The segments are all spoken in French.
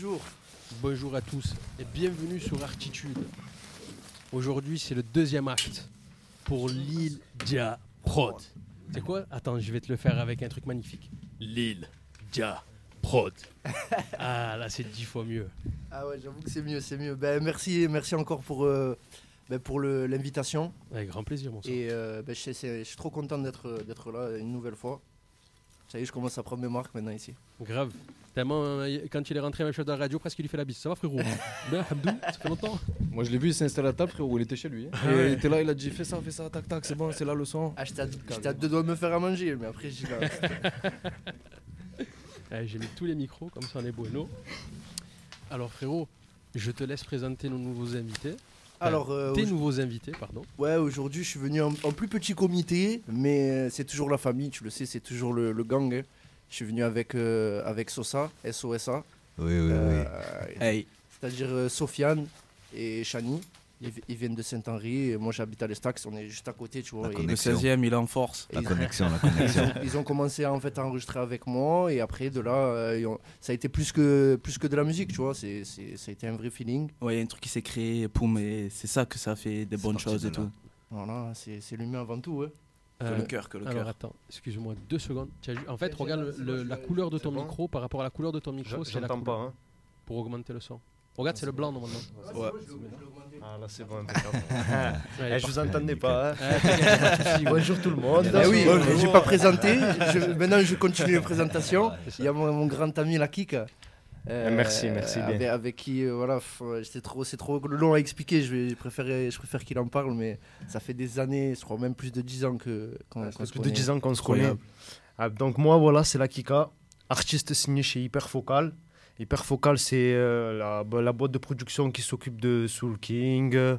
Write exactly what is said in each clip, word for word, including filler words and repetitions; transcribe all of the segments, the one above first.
Bonjour, bonjour à tous et bienvenue sur Artitude. Aujourd'hui, c'est le deuxième acte pour Lil Ja Prod. C'est quoi? Attends, je vais te le faire avec un truc magnifique. Lil Ja Prod. Ah, là, c'est dix fois mieux. Ah ouais, j'avoue que c'est mieux, c'est mieux. Ben, merci, merci encore pour, euh, ben, pour le, l'invitation. Avec grand plaisir, mon sang. Et euh, ben, je, sais, je suis trop content d'être, d'être là une nouvelle fois. Ça y est, je commence à prendre mes marques maintenant ici. Grave. Tellement, euh, quand il est rentré, même chef de la radio, presque il lui fait la bise. Ça va, frérot? Ben, Hamdou, ça fait longtemps. Moi, je l'ai vu, il s'est installé à table, frérot. Il était chez lui. Hein. Ah Et ouais. il était là, il a dit fais ça, fais ça, tac, tac, c'est bon, c'est là le son. Ah, j'étais à, j'étais à deux doigts de me faire à manger, mais après, j'ai là. Allez, j'ai mis tous les micros, comme ça on est bueno. Alors, frérot, je te laisse présenter nos nouveaux invités. Alors, euh, Tes au- nouveaux invités, pardon. ouais, aujourd'hui, je suis venu en, en plus petit comité, mais euh, c'est toujours la famille, tu le sais, c'est toujours le, le gang. Hein. Je suis venu avec, euh, avec Sosa, S O S A. Oui, oui, Euh, Hey. C'est-à-dire euh, Sofiane et Chani. Ils, ils viennent de Saint-Henri, et moi j'habite à l'Estax, on est juste à côté, tu vois. La et- connexion. Le seizième, il est en force. La ils- connexion, la Ils connexion. ont, ils ont commencé à, en fait, à enregistrer avec moi, et après de là, euh, ils ont- ça a été plus que, plus que de la musique, tu vois. C'est, c'est, ça a été un vrai feeling. Ouais, il y a un truc qui s'est créé, poum, et c'est ça que ça fait des C'est bonnes parti choses de et là. tout. Voilà, c'est, c'est l'humain avant tout. Ouais. Que Euh, le cœur, que le Alors cœur. attends, excuse-moi deux secondes. Tu as ju- En fait, Tiens, regarde tiens, le- c'est le- bon, la je- couleur de c'est ton bon micro par rapport à la couleur de ton micro, c'est la J'entends couleur pas, hein. pour augmenter le son. Regarde, c'est le blanc normalement. Ouais. Ah là c'est bon, impeccable. Ouais, Eh, je vous entendais pas. Hein. Ah, t'inquiète, y a pas de souci. Bonjour tout le monde. Ah oui, Bonjour. euh, j'ai pas présenté. Je- maintenant, je continue les présentations. Il y a mon, mon grand ami la Kik. euh, Merci, merci bien. Avec, avec qui, euh, voilà, f- ouais, c'est trop, c'est trop long à expliquer. Je, vais, je, préfère, je préfère qu'il en parle, mais ça fait des années, je crois même plus de dix ans que, qu'on, Ça qu'on fait se plus de connaît. dix ans qu'on se connaît. Incroyable. Ah, donc moi voilà, c'est la Kika, artiste signé chez Hyperfocal. Hyperfocal, c'est euh, la, bo- la boîte de production qui s'occupe de Soul King, euh,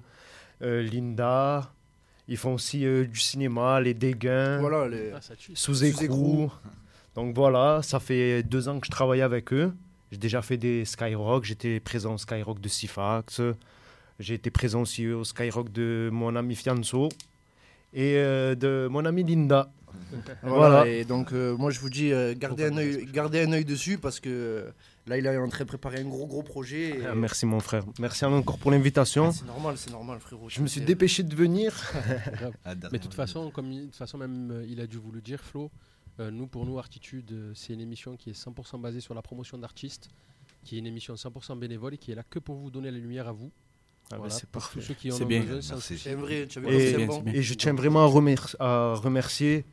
Linda. Ils font aussi euh, du cinéma, les Dégains, Voilà, les- Ah, ça tue. sous Sous-écrou. écrou. Donc voilà, ça fait deux ans que je travaille avec eux. J'ai déjà fait des Skyrock, j'étais présent au Skyrock de Sifax. J'ai été présent aussi au Skyrock de mon ami Fianso et euh, de mon ami Linda. Voilà, Voilà. et donc euh, moi je vous dis, euh, gardez, un œil, gardez un œil dessus parce que euh, là il est en train de préparer un gros gros projet. et- Ah, merci mon frère, merci encore pour l'invitation. Ah, c'est normal, c'est normal frérot. Je me suis C'est- dépêché de venir. Grave. Ah, Mais de toute façon, comme il- de toute façon même euh, il a dû vous le dire, Flo, euh, nous pour nous Artitude, euh, c'est une émission qui est cent pour cent basée sur la promotion d'artistes, qui est une émission cent pour cent bénévole et qui est là que pour vous donner la lumière à vous. Ah, Voilà, bah, c'est pour parfait. tous ceux qui en C'est ont bien. besoin, sans Merci. souci. C'est vrai, tu as vu Et- comme c'est c'est bien, bon. c'est bien. Et je tiens vraiment à, remer- à remercier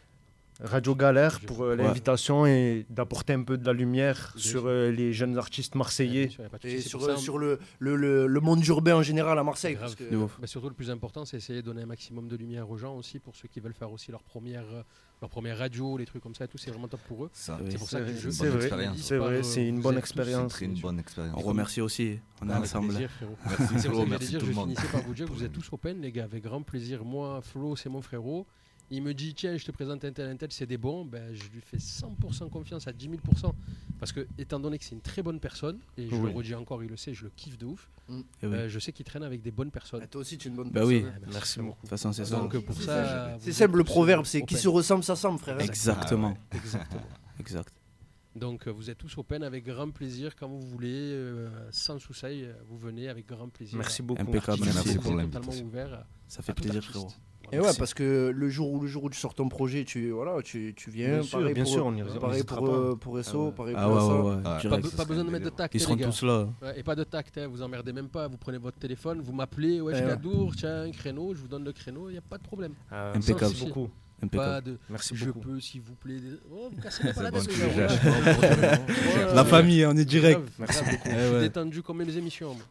Radio Galère pour euh, Ouais. l'invitation et d'apporter un peu de la lumière Bien sur sûr. euh, les jeunes artistes Ouais, marseillais. bien sûr, y a pas de Et souci, c'est sur, pour euh, ça, sur le, le, le, le monde urbain en général à Marseille. Grave. Parce que, De ouf. Bah, surtout, le plus important, c'est essayer de donner un maximum de lumière aux gens aussi, pour ceux qui veulent faire aussi leur première, euh, leur première radio, les trucs comme ça et tout, c'est vraiment top pour eux. Ça, Oui. C'est pour ça que C'est je une c'est bonne vrai, expérience. c'est vrai, c'est une bonne expérience. c'est une bonne expérience. On remercie aussi, on est Avec ensemble. plaisir, frérot. Merci C'est pour ça Flo, que j'allais merci dire, tout je le monde. finissais par vous dire que vous êtes tous open, les gars, avec grand plaisir. Moi, Flo, c'est mon frérot. Il me dit, tiens, je te présente un tel, un tel, c'est des bons. Ben, je lui fais cent pour cent confiance à dix mille pour cent. Parce que, étant donné que c'est une très bonne personne, et je Oui. le redis encore, il le sait, je le kiffe de ouf, Et oui. euh, je sais qu'il traîne avec des bonnes personnes. Ah, toi aussi tu es une bonne Bah personne. oui, Ouais, merci, Merci frérot. beaucoup. de toute façon, c'est ça. Donc, euh, pour C'est ça. simple. vous C'est êtes simple le tous, proverbe, euh, c'est qui open. se ressemble s'assemble frère. Exactement, Exactement. exact. Donc, euh, vous êtes tous open avec grand plaisir quand vous voulez, euh, sans souci, euh, vous venez avec grand plaisir. Merci beaucoup. Impeccable, Artiste, merci vous pour êtes l'invitation. totalement ouvert. Ça fait à tout plaisir, artiste. frérot. Et ouais, Merci. parce que le jour où le jour où tu sors ton projet, tu voilà, tu, tu viens. Bien sûr, pareil bien pour, sûr, on y on pareil hésitera pour, pas. euh, pour S O, Ah ouais. pareil Ah pour ouais, ça. ouais, ouais, Ouais. Pas, direct. be- pas besoin de mettre de tact, Ils les seront gars. tous là. Ouais, et pas de tact, hein, vous emmerdez même pas, vous prenez votre téléphone, vous m'appelez, ouais, je Eh suis ouais. Gadour, tiens, un créneau, je vous donne le créneau, il n'y a pas de problème. Ah, Impeccable. Merci beaucoup. Pas Impeccable. de Merci je beaucoup. peux, s'il vous plaît. des- Oh, vous cassez pas la bon, tête, tu les le gars, gères. voilà. Ouais, La ouais, famille, on est direct. grave, Merci grave. beaucoup. Je Eh suis ouais. détendu comme mes émissions. moi.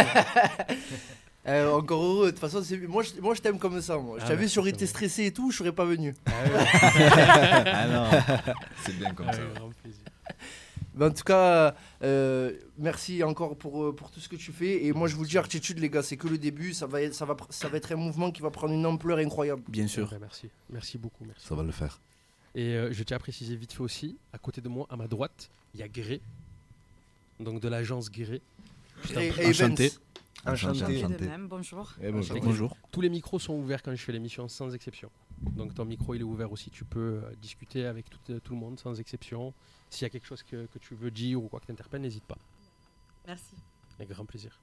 Euh, encore heureux, de toute façon, c'est- moi je, moi je t'aime comme ça. Moi. Je Ah, t'avais merci, sur c'est été bon. stressé et tout, je serais pas venu. Ah non, c'est bien comme Ah, ça. avec grand plaisir. Mais en tout cas, euh, merci encore pour, euh, pour tout ce que tu fais. Et moi je vous dis, Artitude, les gars, c'est que le début. Ça va, être, ça, va, pr- ça va être un mouvement qui va prendre une ampleur incroyable. Bien sûr. Ouais, merci, merci beaucoup. Merci. Ça va le faire. Et euh, je tiens à préciser vite fait aussi, à côté de moi, à ma droite, il y a Gré, donc de l'agence Gré. Et, Putain, et enchanté. Evans. Enchanté. Enchanté. Enchanté de même, bonjour. Eh, bonjour. Bonjour. Tous les micros sont ouverts quand je fais l'émission, sans exception. Donc ton micro il est ouvert aussi, tu peux euh, discuter avec tout, euh, tout le monde sans exception. S'il y a quelque chose que, que tu veux dire ou quoi que t'interpelle, n'hésite pas. Merci. Avec grand plaisir.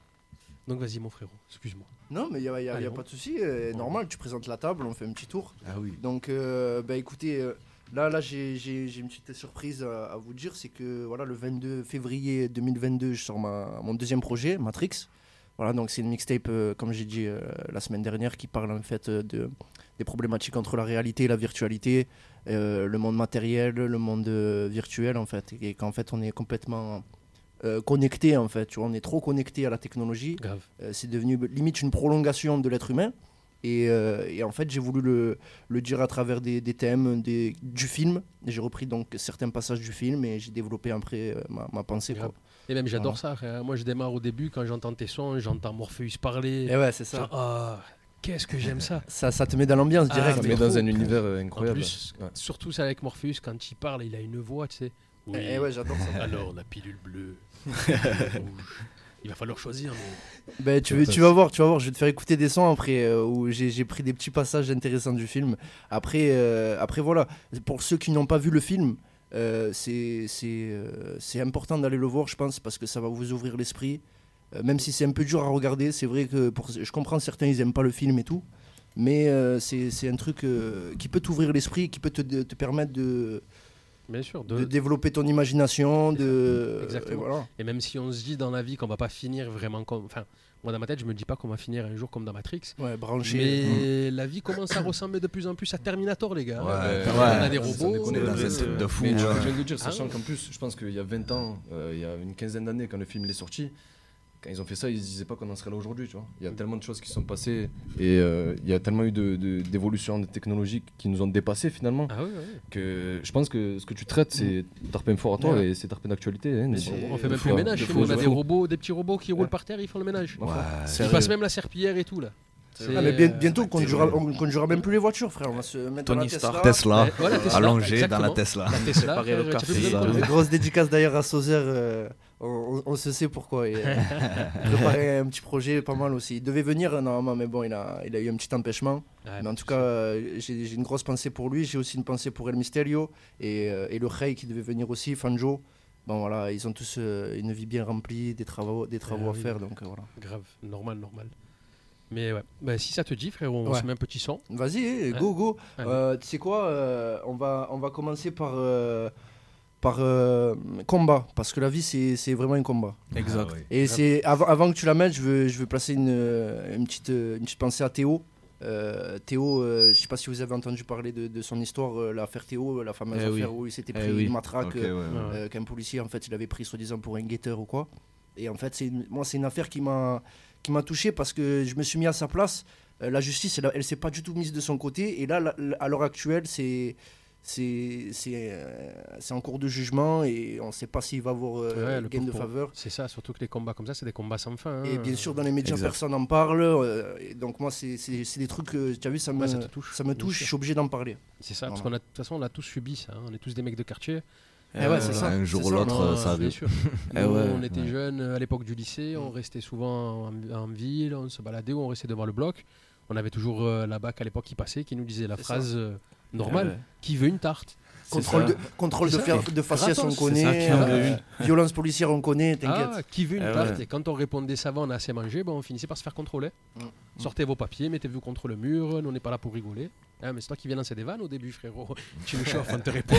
Donc vas-y mon frérot, excuse-moi. Non, mais il n'y a, y a- Allez, y a bon. pas de souci. euh, normal, tu présentes la table, on fait un petit tour. Ah oui. Donc, euh, bah écoutez, euh, là, là j'ai, j'ai- j'ai une petite surprise à, à vous dire. C'est que voilà, le vingt-deux février deux mille vingt-deux, je sors ma, mon deuxième projet, Matrix. Voilà, donc c'est une mixtape, euh, comme j'ai dit euh, la semaine dernière, qui parle en fait euh, de, des problématiques entre la réalité et la virtualité, euh, le monde matériel, le monde euh, virtuel en fait. Et qu'en fait, on est complètement euh, connecté en fait. Tu vois, on est trop connecté à la technologie. Grave. Euh, c'est devenu limite une prolongation de l'être humain. Et, euh, et en fait, j'ai voulu le, le dire à travers des, des thèmes des, du film. Et j'ai repris donc certains passages du film et j'ai développé après euh, ma, ma pensée. Grave. Quoi. Et même j'adore ça, frère. Moi je démarre au début quand j'entends tes sons, j'entends Morpheus parler. Et ouais, c'est ça. Genre, ah, qu'est-ce que j'aime ça. Ça, ça te met dans l'ambiance Ah, direct. Ça mais met dans trop. un univers euh, En incroyable. plus, Ouais. surtout ça avec Morpheus, quand il parle, il a une voix, tu sais. Oui. Et ouais, j'adore ça. Alors la pilule bleue, la pilule rouge. Il va falloir choisir. Mais... Ben, tu, veux- tu vas voir, tu vas voir, je vais te faire écouter des sons après euh, où j'ai j'ai pris des petits passages intéressants du film. Après, euh, après voilà, pour ceux qui n'ont pas vu le film, euh, c'est c'est, euh, c'est important d'aller le voir, je pense, parce que ça va vous ouvrir l'esprit. Euh, même si c'est un peu dur à regarder, c'est vrai que pour, je comprends certains, ils n'aiment pas le film et tout, mais euh, c'est c'est un truc euh, qui peut t'ouvrir l'esprit, qui peut te, te permettre de, Bien sûr. de De... développer ton imagination, de Exactement. et voilà. Et même si on se dit dans la vie qu'on va pas finir vraiment comme. Enfin, moi dans ma tête, je me dis pas qu'on va finir un jour comme dans Matrix. Ouais, branché. Mais la vie commence à ressembler de plus en plus à Terminator, les gars. Ouais, Euh, ouais. on a des Sans robots. déconner, dans euh, un truc de fou, Mais tu ouais. vois, je viens de le dire, Ah sachant ouais. qu'en plus, je pense qu'il y a vingt ans, euh, il y a une quinzaine d'années, quand le film est sorti, quand ils ont fait ça, ils se disaient pas qu'on en serait là aujourd'hui, tu vois. Il y a tellement de choses qui sont passées et euh, il y a tellement eu de, de- d'évolutions technologiques qui nous ont dépassés finalement Ah oui, oui. que je pense que ce que tu traites, c'est Tarpin fort à toi Ouais. et c'est Tarpin d'actualité. Hein, Mais c'est- c'est- On fait même de plus le fois- ménage de chez fois nous. On a au des jour. robots, des petits robots qui roulent Ouais. par terre, ils font le ménage. Ouais. Ils passent même la serpillière et tout là. C'est- Ah, mais bien- bientôt, on c'est conduira, vrai. on conduira même plus les voitures, frère. On va se mettre Tony dans la Stark. Tesla. Tesla, Ouais, voilà, Tesla, allongé dans exactement. la Tesla. La Tesla, Préparer le frère, tu as café, plus besoin de ça. conduire. Une grosse dédicace d'ailleurs à Sauzer. euh, on, on- on se sait pourquoi. Et, euh, préparer un petit projet pas mal aussi. Il devait venir normalement, mais bon, il a, il a eu un petit empêchement. Ouais, mais en tout cas, euh, j'ai j'ai une grosse pensée pour lui. J'ai aussi une pensée pour El Mysterio et, euh, et le Rey qui devait venir aussi, Fanjo. Bon voilà, ils ont tous euh, une vie bien remplie, des travaux, des travaux Ah à oui. faire. Donc euh, voilà. grave, normal, normal. Mais ouais, bah, si ça te dit, frérot, on Ouais. se met un petit son. Vas-y, eh, go go. Allez. Euh, tu sais quoi, euh, on va on va commencer par euh, par euh, combat parce que la vie c'est c'est vraiment un combat. Exact. Ah ouais. Et c'est avant, avant que tu la mettes, je veux je veux placer une, euh, une petite euh, une petite pensée à Théo. Euh, Théo, euh, je sais pas si vous avez entendu parler de, de son histoire, euh, l'affaire Théo, la fameuse Eh affaire oui. où il s'était Eh pris oui. une matraque, Ok, ouais, euh, ouais. Ouais. euh, qu'un policier en fait il avait pris soi-disant pour un guetteur ou quoi. Et en fait c'est une- moi c'est une affaire qui m'a qui m'a touché parce que je me suis mis à sa place. Euh, la justice elle, elle s'est pas du tout mise de son côté et là la- la- à l'heure actuelle c'est c'est c'est euh, c'est en cours de jugement et on ne sait pas s'il va avoir euh, Ouais, le gain de pauvre faveur. C'est ça, surtout que les combats comme ça, c'est des combats sans fin. hein. Et bien sûr, dans les médias, Exact. personne n'en parle. euh, et donc, moi, c'est c'est- c'est des trucs que, tu as vu, ça me, Ouais, ça te touche, ça me bien touche, sûr. je suis obligé d'en parler. C'est ça, parce Voilà. qu'on a de toute façon, on a tous subi ça. hein. On est tous des mecs de quartier. Eh ouais, c'est ça. Un jour c'est ou ça. l'autre, Non, euh, ça bien arrive. sûr. Eh Nous, ouais, on était ouais. jeunes euh, à l'époque du lycée, on restait souvent en, en ville, on se baladait ou on restait devant le bloc. On avait toujours euh, la bac à l'époque qui passait, qui nous disait la C'est phrase euh, normale Ouais. qui veut une tarte. Contrôle, ça. de, contrôle C'est de, ça. fer- de faciès, Gratos, on c'est connaît. ça qui en veut euh, violence policière, on connaît, t'inquiète. Ah, qui veut une Eh tarte ouais. Et quand on répondait ça va, on a assez mangé, ben, on finissait par se faire contrôler. Mm. Sortez vos papiers, mettez-vous contre le mur, nous on n'est pas là pour rigoler. Ah, mais c'est toi qui viens lancer des vannes au début, frérot. Tu nous chauffes, on te répond.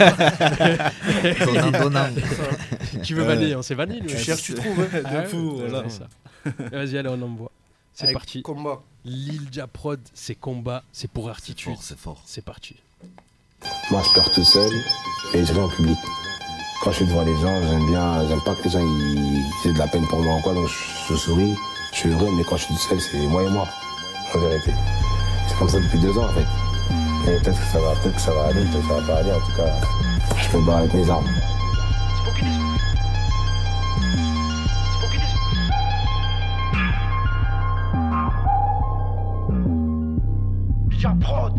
Donnant, donnant. Tu veux vanner, on s'est vanné. nous. Tu Ouais, cherches, c'est- tu trouves. hein. Ah, fou, ouais, voilà. c'est ça. Vas-y, allez, on envoie. C'est Avec parti. Combat. Lil Japrod, c'est combat, c'est pour C'est Artitude. fort, c'est fort. C'est parti. Moi, je pars tout seul et je vais en public. Quand je suis devant les gens, j'aime bien, j'aime pas que les gens ils, ils aient de la peine pour moi ou quoi, donc je, je souris, je suis heureux, mais quand je suis tout seul, c'est moi et moi, en vérité. C'est comme ça depuis deux ans, en fait. Et peut-être que ça va, peut-être que ça va aller, peut-être que ça va pas aller, en tout cas, je me bats avec mes armes. Japrod.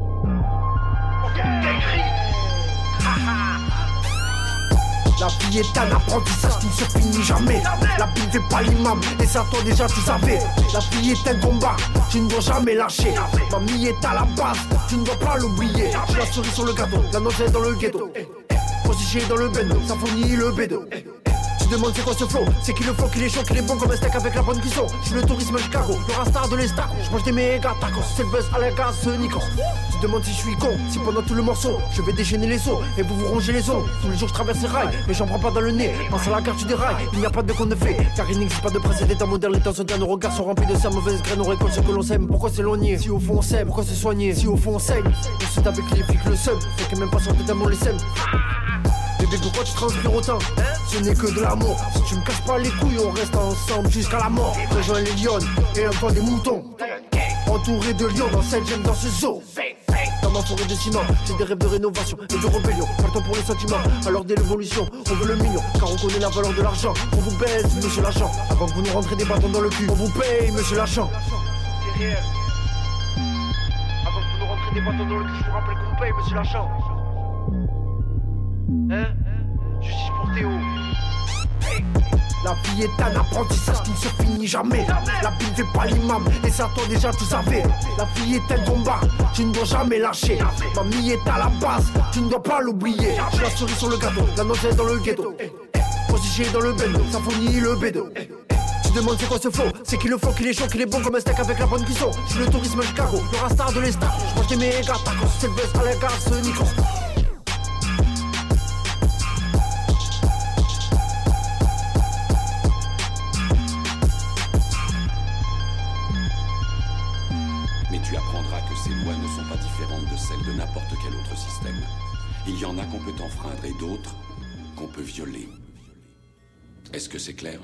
La vie est un apprentissage qui ne se finit jamais. La vie ne fait pas l'imam, et ça toi déjà tu savais. La vie est un combat, tu ne dois jamais lâcher. Mamie est à la base, tu ne dois pas l'oublier. Je suis la cerise sur le gâteau, la noce est dans le ghetto. Positionné dans le bendo, symphonie le bédo. Tu Tu demandes c'est quoi ce flow? C'est qu'il le flow, qu'il est chaud, qu'il est bon comme un steak avec la bonne cuisson. Je suis le tourisme Chicago, le rastar de l'estaco. Je mange des méga tacos, c'est le buzz à la gaz, ce Nikos. Tu demandes si je suis con, si pendant tout le morceau je vais déchaîner les sauts et vous vous rongez les os. Tous les jours je traverse les rails, mais j'en prends pas dans le nez. Pense à la carte, tu dérailles, il n'y a pas de conte de fait. Car il n'existe pas de précédent temps moderne, les temps sont derniers, nos regards sont remplis de sa mauvaise graine. On récolte ce que l'on sème, pourquoi s'éloigner? Si au fond on sème, pourquoi se soigner? Si au fond on saigne, on saute avec les flics le seum. C'est que même pas sorti d'amour les sème. Bébé, pourquoi tu transpires autant? Ce n'est que de l'amour. Si tu me casses pas les couilles, on reste ensemble jusqu'à la mort. Rejoins les lions et un des moutons. Entouré de lions dans cette gemme, dans ce zoo. Dans ma forêt de ciment, j'ai des rêves de rénovation et de rébellion. Pas le temps pour les sentiments, alors dès l'évolution, on veut le million, car on connaît la valeur de l'argent. On vous baise, monsieur l'agent, avant que vous nous rentrez des bâtons dans le cul. On vous paye, monsieur l'agent. C'est réel. Avant que vous nous rentrez des bâtons dans le cul, je vous rappelle qu'on vous paye, monsieur l'agent. Hein? Justice pour Théo. Hey. La vie est un apprentissage qui ne se finit jamais. La vie ne fait pas l'imam, et ça toi déjà tu savais. La vie est un combat, tu ne dois jamais lâcher. Mamie est à la base, tu ne dois pas l'oublier. J'ai la cerise sur le gâteau, la noisette dans le ghetto. Positionné dans le bendo, ça fournit le bédo. Tu demandes c'est quoi ce flow? C'est qu'il le flow, qu'il est chaud, qu'il est bon comme un steak avec la bonne cuisson. Je suis le tourisme Chicago, le rastar de l'estaco. Je mange des méga tacos, c'est le buzz à la gare, ce Nikos. Tu apprendras que ces lois ne sont pas différentes de celles de n'importe quel autre système. Il y en a qu'on peut enfreindre et d'autres qu'on peut violer. Est-ce que c'est clair?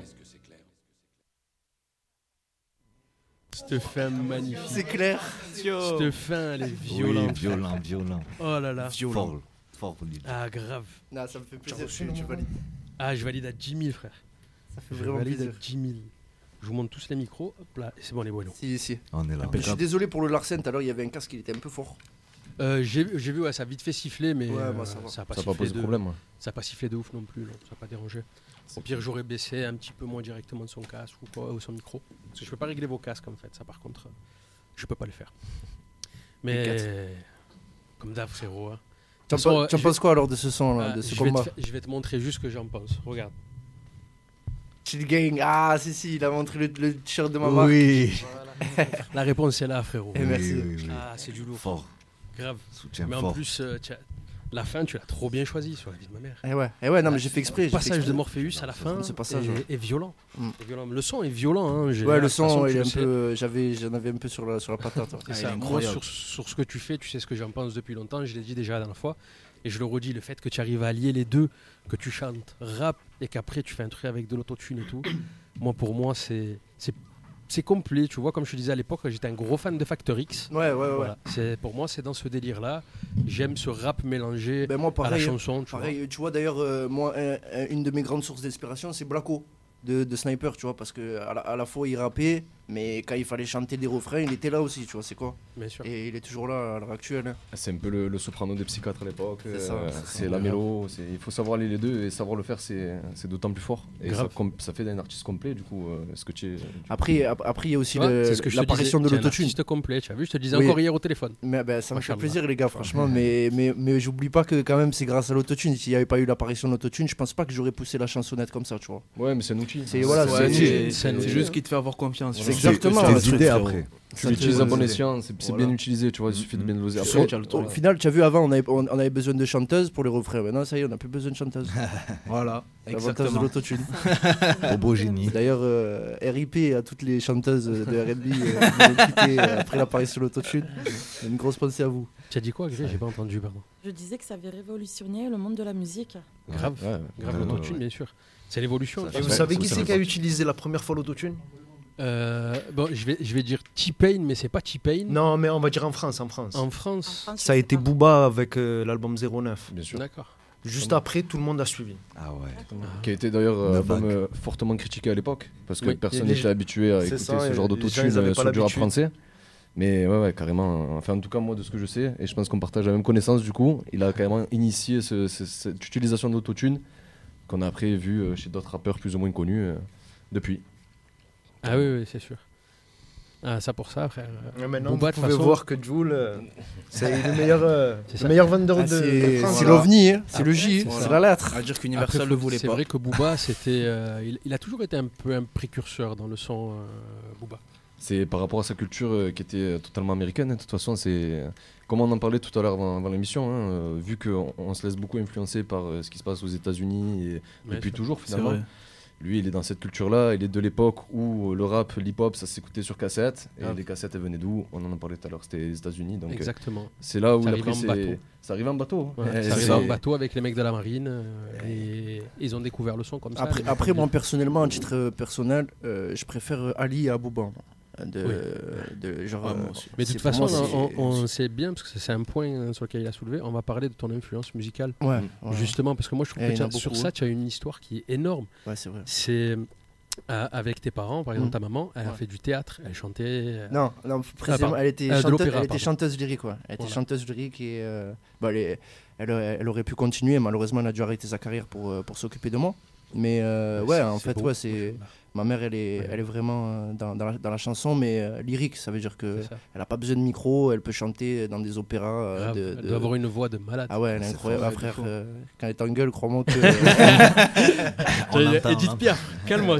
Cette fin magnifique. C'est clair. Cette fin, elle est violente. Oui, violent, violent. Oh là là. Fort, fort, Lil. Ah, grave. Non, ça me fait plaisir, je, je valide. Ah, je valide à dix mille, frère. Ça fait Je vraiment valide plaisir. à dix mille. Je vous montre tous les micros. Hop là, et c'est bon, les bueno. Si, si. On est là. Je suis désolé pour le Larsen, tout à l'heure il y avait un casque qui était un peu fort. Euh, j'ai j'ai vu, ouais, ça a vite fait siffler, mais Ouais, euh, moi, ça va. ça n'a pas Ça n'a pas sifflé posé de de problème. ouais. Ça n'a pas sifflé de ouf non plus, non, ça n'a pas dérangé. Au pire, j'aurais baissé un petit peu moins directement de son casque ou, quoi, ou son micro. Parce que je peux pas régler vos casques en fait, ça par contre, euh, je peux pas le faire. Mais comme d'hab, frérot. Hein. Tu en façon, penses- euh, tu en je penses quoi alors de ce son là, Ah, de ce je, vais te, combat fa- je vais te montrer juste ce que j'en pense. Regarde. Chill Gang, ah si si, il a montré le, le t-shirt de ma marque. Oui. La réponse est là, frérot. Eh, merci. Oui, oui, oui. Ah, c'est du lourd. Fort. Grave. Soutien Mais en fort. plus, euh, tu as- la fin, tu l'as trop bien choisi sur la vie de ma mère. Eh ouais, eh ouais, non mais j'ai fait exprès. Le j'ai fait passage de exprès. Morpheus à la fin Ce passage, est, ouais. est violent. Mm. Est violent. Le son est violent. Hein, j'ai- Ouais, de le toute façon, son, tu il est le un sais. peu, j'avais, j'en avais un peu sur la, sur la patate. ouais. C'est Ah, ça. il est Moi, incroyable. sur, sur ce que tu fais, tu sais ce que j'en pense depuis longtemps. Je l'ai dit déjà la dernière fois. Et je le redis, le fait que tu arrives à allier les deux, que tu chantes rap et qu'après tu fais un truc avec de l'autotune et tout, moi pour moi c'est c'est c'est complet. Tu vois, comme je te disais à l'époque, j'étais un gros fan de Factor X. Ouais, ouais, ouais. Voilà. C'est, pour moi, c'est dans ce délire-là. J'aime ce rap mélangé Ben moi à la pareil. chanson. Tu vois. Pareil, tu vois d'ailleurs, euh, moi, un- un- une de mes grandes sources d'inspiration, c'est Blacko de, de Sniper, tu vois, parce que à la, à la fois il rappait, mais quand il fallait chanter des refrains, il était là aussi, tu vois, c'est quoi. Bien sûr. Et il est toujours là à l'heure actuelle. hein. C'est un peu le, le soprano des psychiatres à l'époque. C'est ça, euh, c'est ça. c'est la mélo. c'est- Il faut savoir lier les deux et savoir le faire, c'est c'est d'autant plus fort. Et ça, Grave. com- ça fait un artiste complet, du coup. euh, Est-ce que tu es. Après, ap- après il y a aussi Ouais, le- c'est ce que je te l'apparition disais. de T'es un l'autotune. artiste complet, tu as vu, je te disais Oui. encore hier au téléphone. Mais ben, ça me fait Machallah. plaisir les gars, franchement, mais, mais, mais j'oublie pas que quand même c'est grâce à l'autotune. S'il n'y avait pas eu l'apparition de l'autotune, je pense pas que j'aurais poussé la chansonnette comme ça, tu vois. Ouais, mais c'est un outil. C'est- voilà, Ouais, c'est- c'est- c'est un c'est outil. juste qui te fait avoir confiance. C'est Voilà. exactement, C'est ouais, des truc, idées frérot. après. Tu l'utilises à bon Ouais, escient, c'est c'est Voilà. bien utilisé, tu vois, il suffit de bien le doser. Tu Après, sais, tu as le Au truc. final, tu as vu, avant, on avait, on, on avait besoin de chanteuses pour les refrains. Maintenant, ça y est, on n'a plus besoin de chanteuses. Voilà, L'avantage de exactement. l'autotune. Robo génie. D'ailleurs, euh, R I P à toutes les chanteuses de R and B euh, qui ont quitté euh, après l'apparition de l'autotune. Une grosse pensée à vous. Tu as dit quoi, Gré? J'ai pas entendu, pardon. Je disais que ça avait révolutionné le monde de la musique. Grave, Ouais, ouais. grave Ouais, l'autotune, ouais. bien sûr. C'est l'évolution. Ça tu Et fait- vous vois. savez ça qui fait c'est qui a longtemps. utilisé la première fois l'autotune? Euh, bon, je vais, je vais dire T-Pain, mais c'est pas T-Pain. Non, mais on va dire en France, en France. En En France. France, Ça a je été sais pas. Booba avec euh, l'album zéro neuf. Bien sûr. D'accord. Juste après, tout le monde a suivi. Ah ouais. Qui a été d'ailleurs euh, Une album, vague. euh, fortement critiqué à l'époque, parce que Oui. personne Les- n'était habitué à C'est écouter ça, ce et genre les gens, d'autotune ils avaient euh, pas sur du rap l'habitude. français. Mais ouais, ouais, carrément. Enfin, en tout cas, moi, de ce que je sais, et je pense qu'on partage la même connaissance, du coup, il a carrément initié ce- ce- cette utilisation de l'autotune qu'on a après vu euh, chez d'autres rappeurs plus ou moins connus euh, depuis. Ah oui, oui, c'est sûr. Ah, ça pour ça, frère. Et maintenant, Booba, vous de pouvez façon- voir que Jul, euh, c'est le meilleur, euh, C'est ça. le meilleur vendeur Ah, de, c'est de France. c'est Voilà. l'ovni, hein, c'est Après, le J, c'est c'est ça. la lettre. À dire Après, qu'Universal le voulait c'est pas. vrai que Booba, c'était, euh, il, il a toujours été un peu un précurseur dans le son euh, Booba. C'est par rapport à sa culture euh, qui était euh, totalement américaine. hein. De toute façon, c'est comme on en parlait tout à l'heure avant, avant l'émission, hein, euh, vu qu'on on se laisse beaucoup influencer par euh, ce qui se passe aux États-Unis et Ouais, depuis ça. toujours C'est finalement. vrai. Lui, il est dans cette culture-là. Il est de l'époque où euh, le rap, l'hip-hop, ça s'écoutait sur cassette. Et Ah. les cassettes, elles venaient d'où? On en a parlé tout à l'heure. C'était les États-Unis. Donc euh, Exactement. c'est là où Ça il a arrivait pris en ses- bateau. Ça arrive en bateau. hein. Ouais, Et ça c'est- arrivait en bateau avec les mecs de la marine euh, et ils ont découvert le son comme ça. Après, les après mecs moi personnellement, à titre euh, personnel, euh, je préfère euh, Ali à Booba. De, Oui. de, genre, Ah, moi euh, aussi. Mais de c'est- toute pour façon, moi, c'est- on, on sait bien, parce que c'est un point euh, sur lequel il a soulevé, on va parler de ton influence musicale. Ouais, Mm. ouais. Justement, parce que moi je trouve Eh, que il y en a tu as- sur beaucoup, ça, hein. tu as une histoire qui est énorme. Ouais, c'est vrai. C'est euh, avec tes parents, par exemple Mm. ta maman, elle a Ouais. fait du théâtre, elle chantait. euh, Non, non précisément, pardon. elle était, Euh, de chanteuse, l'opéra, elle était pardon. chanteuse lyrique. Ouais. Elle était Voilà. chanteuse lyrique et euh, bah, elle, est- elle, elle aurait pu continuer. Malheureusement, elle a dû arrêter sa carrière pour, euh, pour s'occuper de moi. Mais euh, Ouais, ouais, c'est- en c'est fait, beau. ouais, c'est. Ma mère, elle est, Ouais. elle est vraiment euh, dans, dans, la, dans la chanson, mais euh, lyrique. Ça veut dire que C'est ça. elle n'a pas besoin de micro, elle peut chanter dans des opéras. euh, Grave. de, Elle de- doit avoir une voix de malade. Ah ouais, elle est C'est incroyable. fort, Ah, ouais, frère, du coup. euh, quand elle est en gueule, crois-moi que. On entend, Edith hein. Piaf, calme-moi.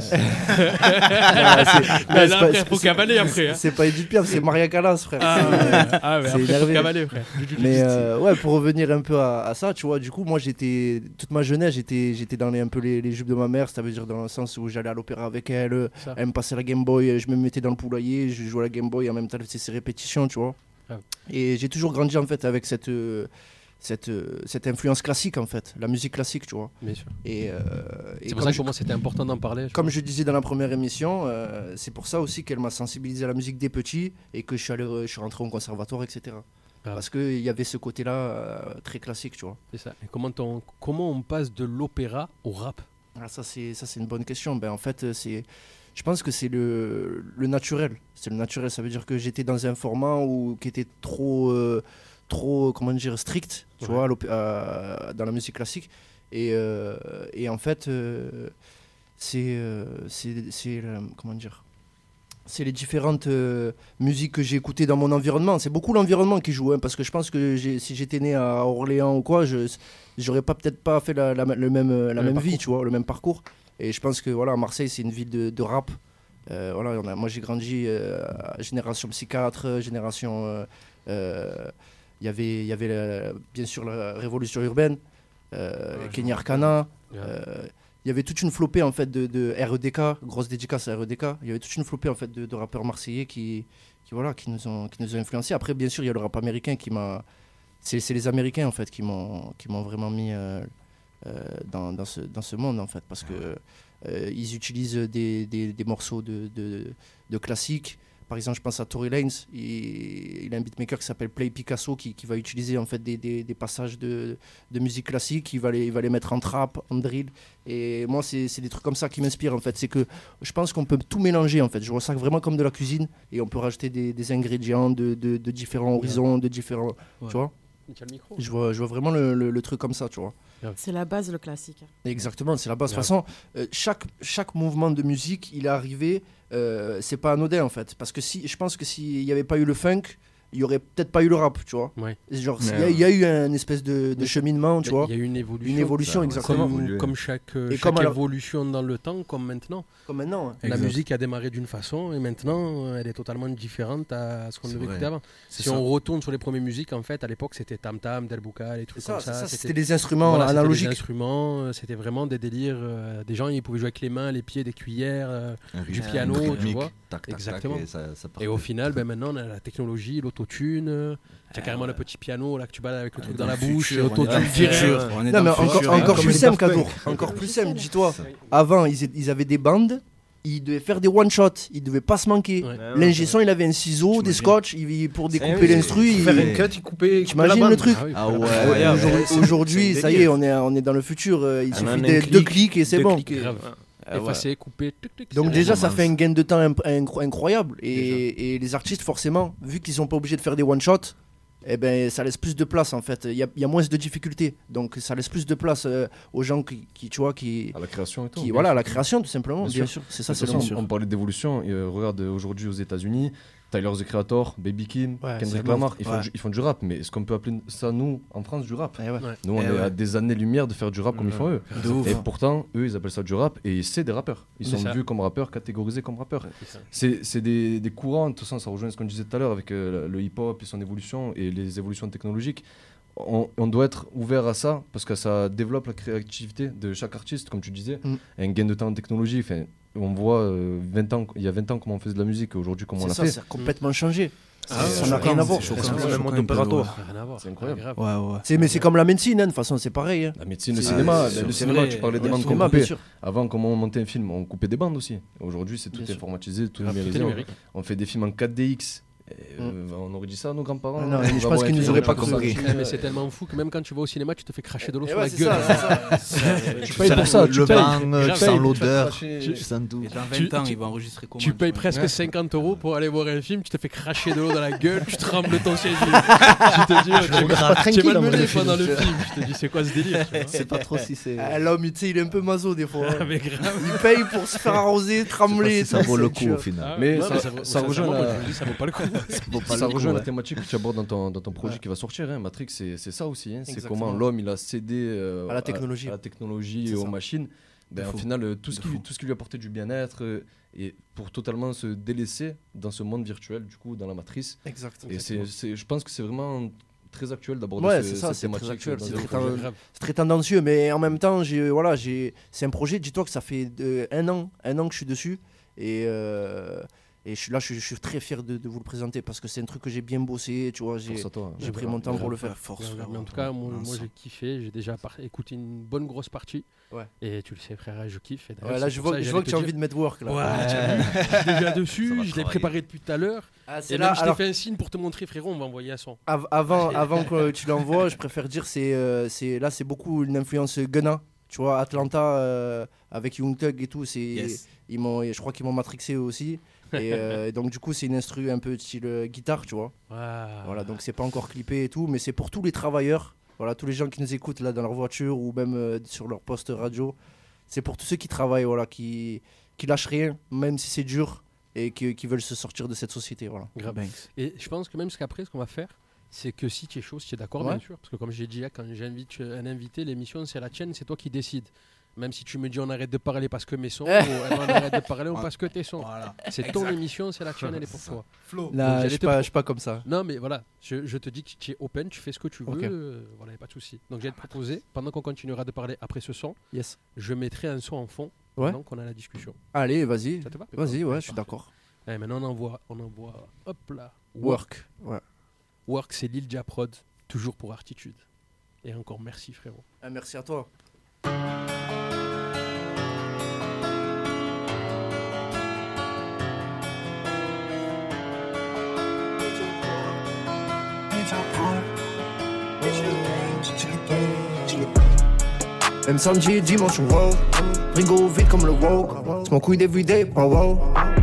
Ah, c'est- Mais c'est là, pas- frère, faut c'est- cavaler après. hein. C'est pas Edith Piaf, c'est Maria Callas, frère. Ah, C'est- ouais. Ah, mais c'est après, faut énervé. cavaler, frère. Mais euh, ouais, pour revenir un peu à, à ça, tu vois, du coup, moi j'étais toute ma jeunesse, j'étais j'étais dans les, un peu les, les jupes de ma mère, ça veut dire dans le sens où j'allais à l'opéra avec elle, Ça. elle me passait la Game Boy, je me mettais dans le poulailler, je jouais à la Game Boy, en même temps elle faisait ses répétitions, tu vois. Ah. Et j'ai toujours grandi en fait avec cette euh, cette euh, cette influence classique en fait, la musique classique, tu vois. Bien sûr. Et, euh, et C'est pour comme ça que je- pour moi c'était important d'en parler. je comme pense. je disais dans la première émission, euh, c'est pour ça aussi qu'elle m'a sensibilisé à la musique dès petit et que je suis, allé, je suis rentré au conservatoire, et cetera. Ah. Parce qu'il y avait ce côté-là euh, très classique, tu vois. C'est ça. Et comment, on, comment on passe de l'opéra au rap? Ah, ça, c'est, ça, c'est une bonne question. Ben, en fait, euh, c'est, je pense que c'est le, le naturel. C'est le naturel. Ça veut dire que j'étais dans un format où, qui était trop, euh, trop comment dire, strict, tu Ouais. vois, à l'opé- à- dans la musique classique. Et, euh, et en fait, euh, c'est, euh, c'est, c'est euh, comment dire, c'est les différentes euh, musiques que j'ai écoutées dans mon environnement. C'est beaucoup l'environnement qui joue, hein, parce que je pense que j'ai- si j'étais né à Orléans ou quoi, je j'aurais pas peut-être pas fait la, la, le même, la même même vie, parcours. tu vois, le même parcours. Et je pense que voilà, Marseille, c'est une ville de, de rap. Euh, voilà, on a- moi, j'ai grandi euh, à génération psychiatre, génération. euh, euh, Il y avait, il y avait la- bien sûr la révolution urbaine, euh, Ouais, Kenny Arcana. Ouais. euh, il y avait toute une flopée en fait de, de R E D K, grosse dédicace à R E D K. Il y avait toute une flopée en fait de, de rappeurs marseillais qui, qui voilà, qui nous ont, qui nous ont influencés. Après, bien sûr, il y a le rap américain qui m'a, c'est, c'est les Américains en fait qui m'ont, qui m'ont vraiment mis euh, euh, dans, dans ce, dans ce monde en fait, parce que euh, ils utilisent des, des, des morceaux de, de, de classiques. Par exemple, je pense à Tory Lanez, il, il a un beatmaker qui s'appelle Play Picasso qui, qui va utiliser en fait des, des, des passages de, de musique classique, il va, les, il va les mettre en trap, en drill. Et moi, c'est, c'est des trucs comme ça qui m'inspirent en fait. C'est que je pense qu'on peut tout mélanger en fait. Je vois ça vraiment comme de la cuisine et on peut rajouter des, des ingrédients de, de, de différents horizons, de différents. Ouais. Tu vois, Tiens le micro. je vois, je vois vraiment le, le, le truc comme ça, tu vois. C'est la base, le classique. Exactement, c'est la base. De toute Ouais. façon, euh, chaque, chaque mouvement de musique, il est arrivé, euh, c'est pas anodin en fait. Parce que si, je pense que s'il n'y avait pas eu le funk, il n'y aurait peut-être pas eu le rap, tu vois. Ouais. Genre, Mais il y, a- il y a eu un espèce de, de Mais- cheminement, tu Mais vois. Il y a eu une évolution. Une évolution, Ça, ouais, exactement. Comme, évolué. comme chaque, euh, Et chaque comme alors- évolution dans le temps, comme maintenant. Comme maintenant. hein. La Exact. musique a démarré d'une façon et maintenant euh, elle est totalement différente à ce qu'on C'est devait vrai. écouter avant. C'est Si ça. on retourne sur les premières musiques, en fait, à l'époque c'était Tam Tam, Del Buka, les C'est trucs ça, comme c'est ça. ça, c'était des instruments voilà, c'était analogiques. des instruments, euh, c'était vraiment des délires. euh, des gens, ils pouvaient jouer avec les mains, les pieds, des cuillères. euh, Un du rythme piano, tu rythmique, vois. tac, tac, tac, Exactement. et ça- ça et au partait. final, ben, maintenant on a la technologie, l'autotune. euh, Tu as Ah, carrément ouais. le petit piano là que tu balades avec le On truc est dans dans la le bouche, et futur, on est dans l'autotune le direct. futur, on est Non, dans mais le encore, futur, encore comme plus les simple, Daft Kadour. Punk. Encore plus simple, dis-toi. Avant, ils, étaient- ils avaient des bandes, ils devaient faire des one-shots, ils devaient pas se manquer. Ouais. L'ingé son, il avait un ciseau, des T'imagines. scotch, il, il- pour découper oui, l'instru. Pour il- faire un cut, il coupait. il coupait la T'imagines bande. le truc? Ah oui, Ah faut- ouais, Euh, ouais, aujourd'hui- ouais, c'est- Aujourd'hui, c'est ça y est, délire. on est, on est dans le futur. euh, Il En suffit un de clic, deux clics et c'est deux bon. clics et- Grave. Euh, ouais. Effacer, couper, tic, tic, Donc c'est déjà, bon. ça fait un gain de temps imp- incro- incroyable. Et, et les artistes, forcément, vu qu'ils sont pas obligés de faire des one-shots, eh ben, ça laisse plus de place en fait. Il y a, il y a moins de difficultés. Donc ça laisse plus de place euh, aux gens qui, qui, tu vois, qui. À la création et tout. Qui, voilà, à la création tout simplement, bien, bien sûr. sûr. C'est ça, c'est ça. On, on parlait d'évolution. Et, euh, regarde aujourd'hui aux États-Unis, Tyler the Creator, Baby Kim, ouais, Kendrick Lamar, ils, ouais. font, ils font du rap. Mais est-ce qu'on peut appeler ça, nous, en France, du rap? ouais, ouais. Nous, on et est ouais. à des années-lumière de faire du rap comme ouais. ils font eux. De et ouf. pourtant, eux, ils appellent ça du rap. Et c'est des rappeurs. Ils sont vus comme rappeurs, catégorisés comme rappeurs. Ouais, c'est des, des courants. De toute façon, ça rejoint ce qu'on disait tout à l'heure avec euh, le hip-hop et son évolution et les évolutions technologiques. On, on doit être ouvert à ça parce que ça développe la créativité de chaque artiste, comme tu disais, mm. un gain de temps en technologie. Enfin, on voit euh, vingt ans, il y a vingt ans comment on faisait de la musique et aujourd'hui comment on l'a fait. Ça a complètement changé. Ah, ça n'a rien à voir. C'est le même mode opératoire. C'est incroyable. Ouais, ouais. C'est, mais c'est comme la médecine, hein, de toute façon, c'est pareil. Hein. La médecine, le cinéma, le cinéma, tu parlais des bandes qu'on coupait. Avant, comment on montait un film, on coupait des bandes aussi. Aujourd'hui, c'est tout informatisé, tout numérisé. On fait des films en quatre D X. Euh, mm. On aurait dit ça à nos grands-parents. Ah non, hein, je pense qu'ils nous auraient pas compris. Mais c'est tellement fou que même quand tu vas au cinéma, tu te fais cracher de l'eau sur ouais, la gueule. Ça, ça. Tu payes pour ça, tu le payes. Vin, tu sens l'odeur, tu sens tout. Et dans vingt ans, il va enregistrer comment? Tu payes presque cinquante euros pour aller voir un film, tu te fais cracher de l'eau dans la gueule, tu trembles de ton siège. Je te dis, tu es malmené pendant le film. Je te dis, c'est quoi ce délire? C'est pas trop si c'est. L'homme, tu sais, il est un peu maso des fois. Mais grave. Il paye pour se faire arroser, trembler. Ça vaut le coup au final. Mais ça rejoint ça vaut pas le coup. Ça rejoint la thématique que tu abordes dans ton, dans ton projet ouais. qui va sortir. Hein. Matrix, c'est, c'est ça aussi. Hein. C'est comment l'homme il a cédé euh, à la technologie, à, à la technologie et aux machines. Ben, au final, euh, tout, ce qui, tout ce qui lui a apporté du bien-être euh, et pour totalement se délaisser dans ce monde virtuel, du coup, dans la matrice. Exact. Et c'est, c'est, je pense que c'est vraiment très actuel d'aborder ouais, ce, c'est ça, cette c'est thématique. Très actuel, c'est, très ten... c'est très tendancieux, mais en même temps, j'ai, voilà, j'ai... c'est un projet, dis-toi que ça fait euh, un an, un an que je suis dessus. Et. Euh... Et je suis là, je suis, je suis très fier de, de vous le présenter parce que c'est un truc que j'ai bien bossé, tu vois. J'ai, toi, j'ai pris mon temps pour le faire. Force. Mais en tout cas, moi, moi j'ai kiffé. J'ai déjà par- écouté une bonne grosse partie. Ouais. Et tu le sais, frère, je kiffe. Et ouais, là, je vois, je vois que tu as envie de mettre work. Là. Ouais, je suis déjà dessus. Je l'ai préparé depuis tout à l'heure. Ah, et là, même, je t'ai alors... fait un signe pour te montrer, frérot. On va envoyer un son. Av- avant, avant que tu l'envoies, je préfère dire, c'est, euh, c'est là, c'est beaucoup une influence Gunna. Tu vois, Atlanta euh, avec Young Thug et tout, c'est, yes. ils m'ont, je crois qu'ils m'ont matrixé aussi. Et euh, donc du coup c'est une instru un peu style euh, guitare, tu vois. Wow. Voilà, donc c'est pas encore clippé et tout, mais c'est pour tous les travailleurs, voilà, tous les gens qui nous écoutent là dans leur voiture ou même euh, sur leur poste radio. C'est pour tous ceux qui travaillent, voilà, qui qui lâchent rien, même si c'est dur et qui, qui veulent se sortir de cette société, voilà. Grave. Et je pense que même ce qu'après, ce qu'on va faire, c'est que si tu es chaud, si tu es d'accord, ouais. bien sûr, parce que comme j'ai dit là, quand j'invite un invité, l'émission c'est la tienne, c'est toi qui décides. Même si tu me dis on arrête de parler parce que mes sons, ou on arrête de parler parce que tes sons. Voilà. C'est exact. Ton émission, c'est la tienne, elle est pour c'est toi. Flo. Là, je suis pas, pro- pas comme ça. Non, mais voilà, je, je te dis que tu es open, tu fais ce que tu veux, okay. euh, voilà, y a pas de souci. Donc j'allais te proposer, pendant qu'on continuera de parler après ce son, yes. je mettrai un son en fond ouais. pendant qu'on a la discussion. Allez, vas-y. Ça te va ? Vas-y, ouais, je suis d'accord. Allez, maintenant on envoie, on envoie, hop là. Work. Ouais. Work, c'est Lil Ja Prod, toujours pour Artitude. Et encore merci, frérot. Ah, merci à toi. Même samedi et dimanche on wow, Ringo vite comme le woke, smoke weed everyday, oh wow.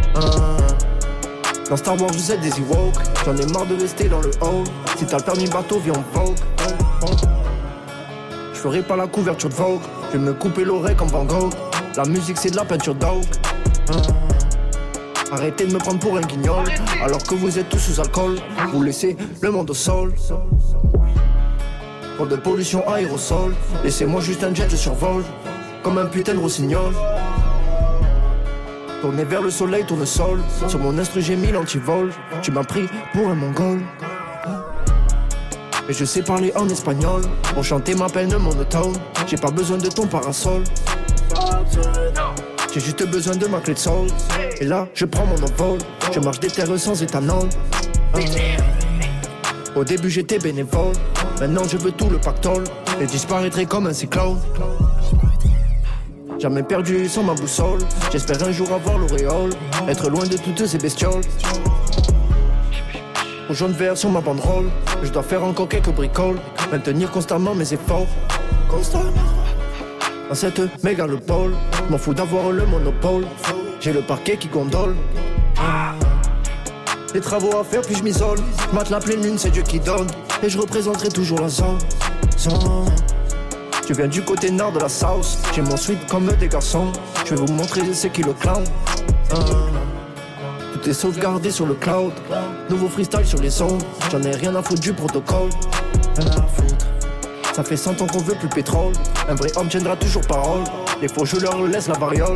Dans Star Wars vous êtes des Ewoks, j'en ai marre de rester dans le hall. Si t'as le permis bateau viens on Vogue. Je ferai pas la couverture de Vogue, je vais me couper l'oreille comme Van Gogh. La musique c'est de la peinture d'oak. Arrêtez de me prendre pour un guignol, alors que vous êtes tous sous alcool. Vous laissez le monde au sol. Pour de pollution aérosol, laissez-moi juste un jet, je survole comme un putain de rossignol. Tournez vers le soleil, tourne sol. Sur mon instru j'ai mis l'antivol. Tu m'as pris pour un mongol. Mais je sais parler en espagnol. Pour chanter ma peine monotone. J'ai pas besoin de ton parasol. J'ai juste besoin de ma clé de sol. Et là je prends mon envol. Je marche des terres sans éthanol. Au début j'étais bénévole, maintenant je veux tout le pactole. Et disparaîtrai comme un cyclone. Jamais perdu sans ma boussole. J'espère un jour avoir l'auréole, être loin de toutes ces bestioles. Au jaune vert sur ma banderole, je dois faire encore quelques bricoles, maintenir constamment mes efforts. Constamment. Dans cette mégalopole, m'en fous d'avoir le monopole. J'ai le parquet qui gondole. Des travaux à faire puis je m'isole. Mate la pleine lune, c'est Dieu qui donne. et je représenterai toujours la zone. zone. Je viens du côté nord de la South, j'ai mon suite comme des garçons. Je vais vous montrer c'est qui le clown. Ah. Tout est sauvegardé sur le cloud. Nouveau freestyle sur les ondes. J'en ai rien à foutre du protocole. Rien à foutre. Ça fait cent ans qu'on veut plus de pétrole. Un vrai homme tiendra toujours parole. Les faux je leur laisse la variole.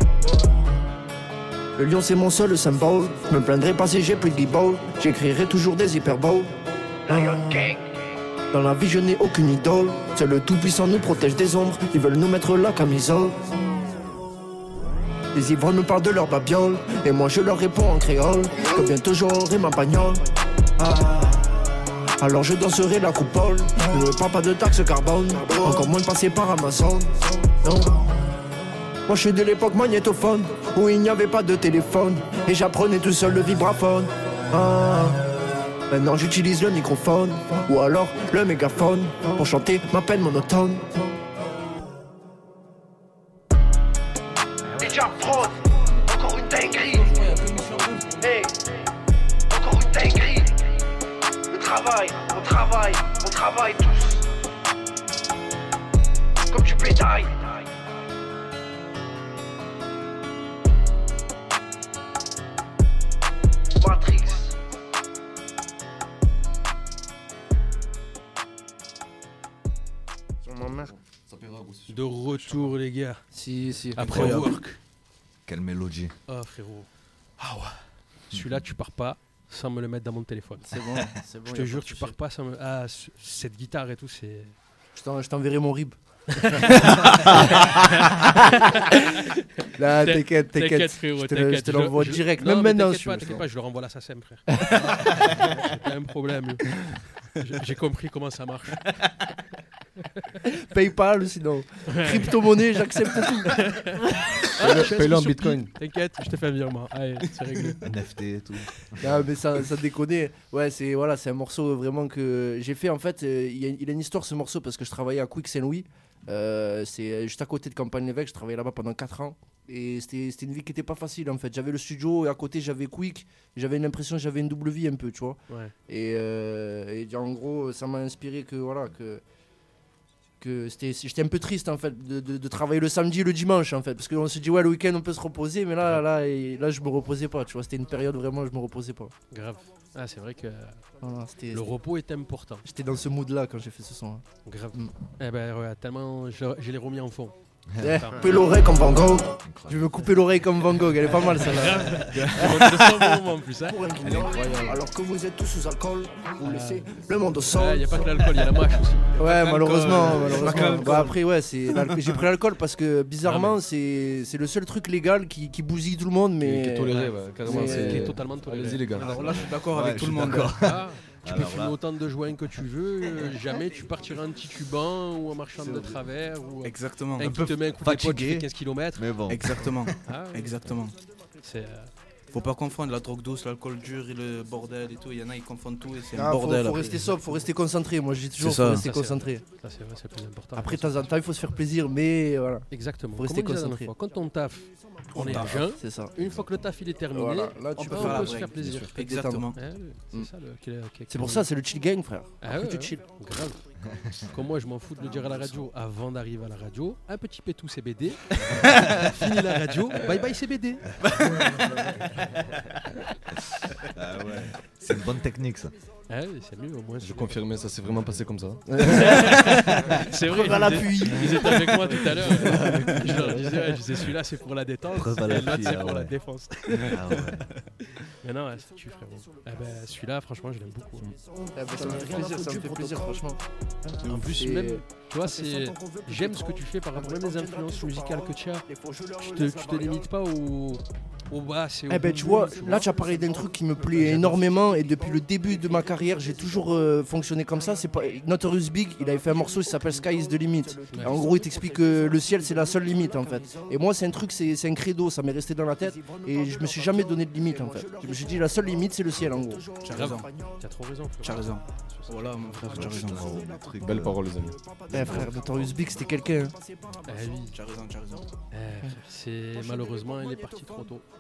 Le lion c'est mon seul symbole. Je me plaindrai pas si j'ai plus de guibole. J'écrirai toujours des hyperboles. Dans la vie je n'ai aucune idole. Seul le tout puissant nous protège des ombres. Ils veulent nous mettre la camisole. Les ivrognes me parlent de leur babiole. Et moi je leur réponds en créole. Que bientôt j'aurai ma bagnole. Ah. Alors je danserai la coupole. Ne me parle pas de taxe carbone. Encore moins de passer par Amazon. Non. Moi je suis de l'époque magnétophone, où il n'y avait pas de téléphone. Et j'apprenais tout seul le vibraphone. Ah. Maintenant j'utilise le microphone. Ou alors le mégaphone. Pour chanter ma peine monotone. Déjà prod, encore une dinguerie. Hey, encore une dinguerie. Le travail, on travaille, on travaille tous. Comme du bétail. Matrix. De retour les gars. Si, si. Après Incroyable. work. Quelle mélodie. Oh frérot. Ah ouais. Celui-là tu pars pas sans me le mettre dans mon téléphone. C'est bon, c'est bon. Je te jure tu pars pas sans me... Ah ce- cette guitare et tout c'est... Je t'en- je t'enverrai mon rib. Là, t'inquiète, t'inquiète. T'inquiète frérot, Je te le- t'inquiète. je te l'envoie Je- direct, non, même mais maintenant. T'inquiète si pas, tu veux. t'inquiète pas, je le renvoie à la S A C E M frère. C'est pas un problème. J'ai- J'ai compris comment ça marche. Paypal sinon. Crypto-monnaie, j'accepte tout. Ah, je suis Paye-le en inscrit sur bitcoin. tout. T'inquiète, je te fais un virement. Allez, c'est réglé. Un F T et tout. Ah, mais ça, ça déconne. Ouais, c'est voilà, c'est un morceau vraiment que j'ai fait. En fait, euh, il y a, il a une histoire ce morceau parce que je travaillais à Quick Saint-Louis. Euh, c'est juste à côté de Campagne-l'Évêque. Je travaillais là-bas pendant quatre ans. Et c'était c'était une vie qui était pas facile en fait. J'avais le studio et à côté j'avais Quick. J'avais l'impression que j'avais une double vie un peu, tu vois. Ouais. Et, euh, et en gros, ça m'a inspiré que voilà que que c'était j'étais un peu triste en fait de, de, de travailler le samedi et le dimanche en fait parce qu'on se dit ouais le week-end on peut se reposer mais là là et là je me reposais pas, tu vois, c'était une période vraiment je me reposais pas. Grave. Ah c'est vrai que Voilà, c'était- le c'était- repos est important. J'étais dans ce mood là quand j'ai fait ce son. hein. Grave. Mm. Eh ben ouais, tellement je, je l'ai remis en fond. Eh, Attends. couper l'oreille comme Van Gogh. Je veux couper l'oreille comme Van Gogh, elle est pas mal celle-là. En plus, hein. Pour un guignol, alors que vous êtes tous sous alcool, vous laissez le monde au sol. Il n'y a pas que l'alcool, il y a la mâche aussi. Ouais, malheureusement, l'alcool, malheureusement. pas que l'alcool. Bah, après, ouais, c'est l'alcool- j'ai pris l'alcool parce que bizarrement, Ah, c'est c'est le seul truc légal qui, qui bousille tout le monde, mais Qui est toléré, ouais, carrément. mais- C'est Qui est totalement toléré. Allez-y, les gars. Alors là, je suis d'accord Ouais, avec je tout suis le monde. d'accord. Ah, tu peux Alors fumer là- autant de joints que tu veux, euh, jamais tu partiras en titubant ou en marchant de travers ou euh, Exactement. un qui te met un coup d'épaule qui fait fatigué. quinze kilomètres. Mais bon. Exactement. Ah, ouais. Exactement. C'est, euh, Faut pas confondre la drogue douce, l'alcool dur et le bordel et tout. Il y en a, ils confondent tout et c'est Ah, un faut, bordel. faut après. rester sobre, faut rester concentré. Moi, je dis toujours, C'est faut ça. rester Ça, c'est- concentré. ça c'est vrai, c'est le plus important. Après, de temps en temps, il faut se faire plaisir, mais voilà, Exactement. faut rester Comme on disait la concentré. dernière fois, quand on taffe, on est à taffe, jeun. c'est ça. Une fois que le taf il est terminé, Voilà, là, on tu peut, peux on faire la peut se break, faire plaisir. bien sûr. Exactement. Ouais, c'est Mm. ça le. qui est- qui est- C'est pour ça, c'est le chill gang, frère. Ah Après, ouais, tu ouais. chill. Grave. Comme moi, je m'en fous de le dire à la radio avant d'arriver à la radio. Un petit pétou C B D. Fini la radio. Bye bye C B D. Ah ouais. C'est une bonne technique ça. Ah ouais, c'est mieux au moins. Je confirmais, ça s'est vraiment passé comme ça. C'est vrai. Preuve à ils l'appui. étaient- Ils étaient avec moi tout à l'heure. Je leur disais, ouais, je disais celui-là c'est pour la détente. Preuve à et l'autre l'appui, c'est ah pour la ouais. défense. Ah ouais. Mais non, ouais, c'est tu frérot. Ah bah, celui-là, franchement, je l'aime beaucoup. Ah, bah, ça me fait plaisir, ça me fait plaisir, franchement. En plus, Et- même, tu vois, c'est. J'aime ce que tu fais par rapport même les influences musicales que tu as. Tu te, tu te limites pas au. au bas, c'est au Eh ben bout tu du vois, bout, là tu as parlé d'un truc qui me plaît énormément et depuis le début de ma carrière j'ai toujours euh, fonctionné comme ça. C'est pas Notorious Big, il avait fait un morceau qui s'appelle Sky is the Limit. Ouais. En gros il t'explique que le ciel c'est la seule limite en fait. Et moi c'est un truc, c'est c'est un credo, ça m'est resté dans la tête et je me suis jamais donné de limite en fait. Je me suis dit la seule limite c'est le ciel en gros. Tu as Grave. raison. Tu as trop raison. frérot. Tu as raison. Voilà, mon frère, tu as raison. Belle parole, les amis. Eh frère, Notorious Big c'était quelqu'un. hein. Ah oui. Tu as raison, tu as raison. Eh, frère, c'est malheureusement il est parti trop tôt.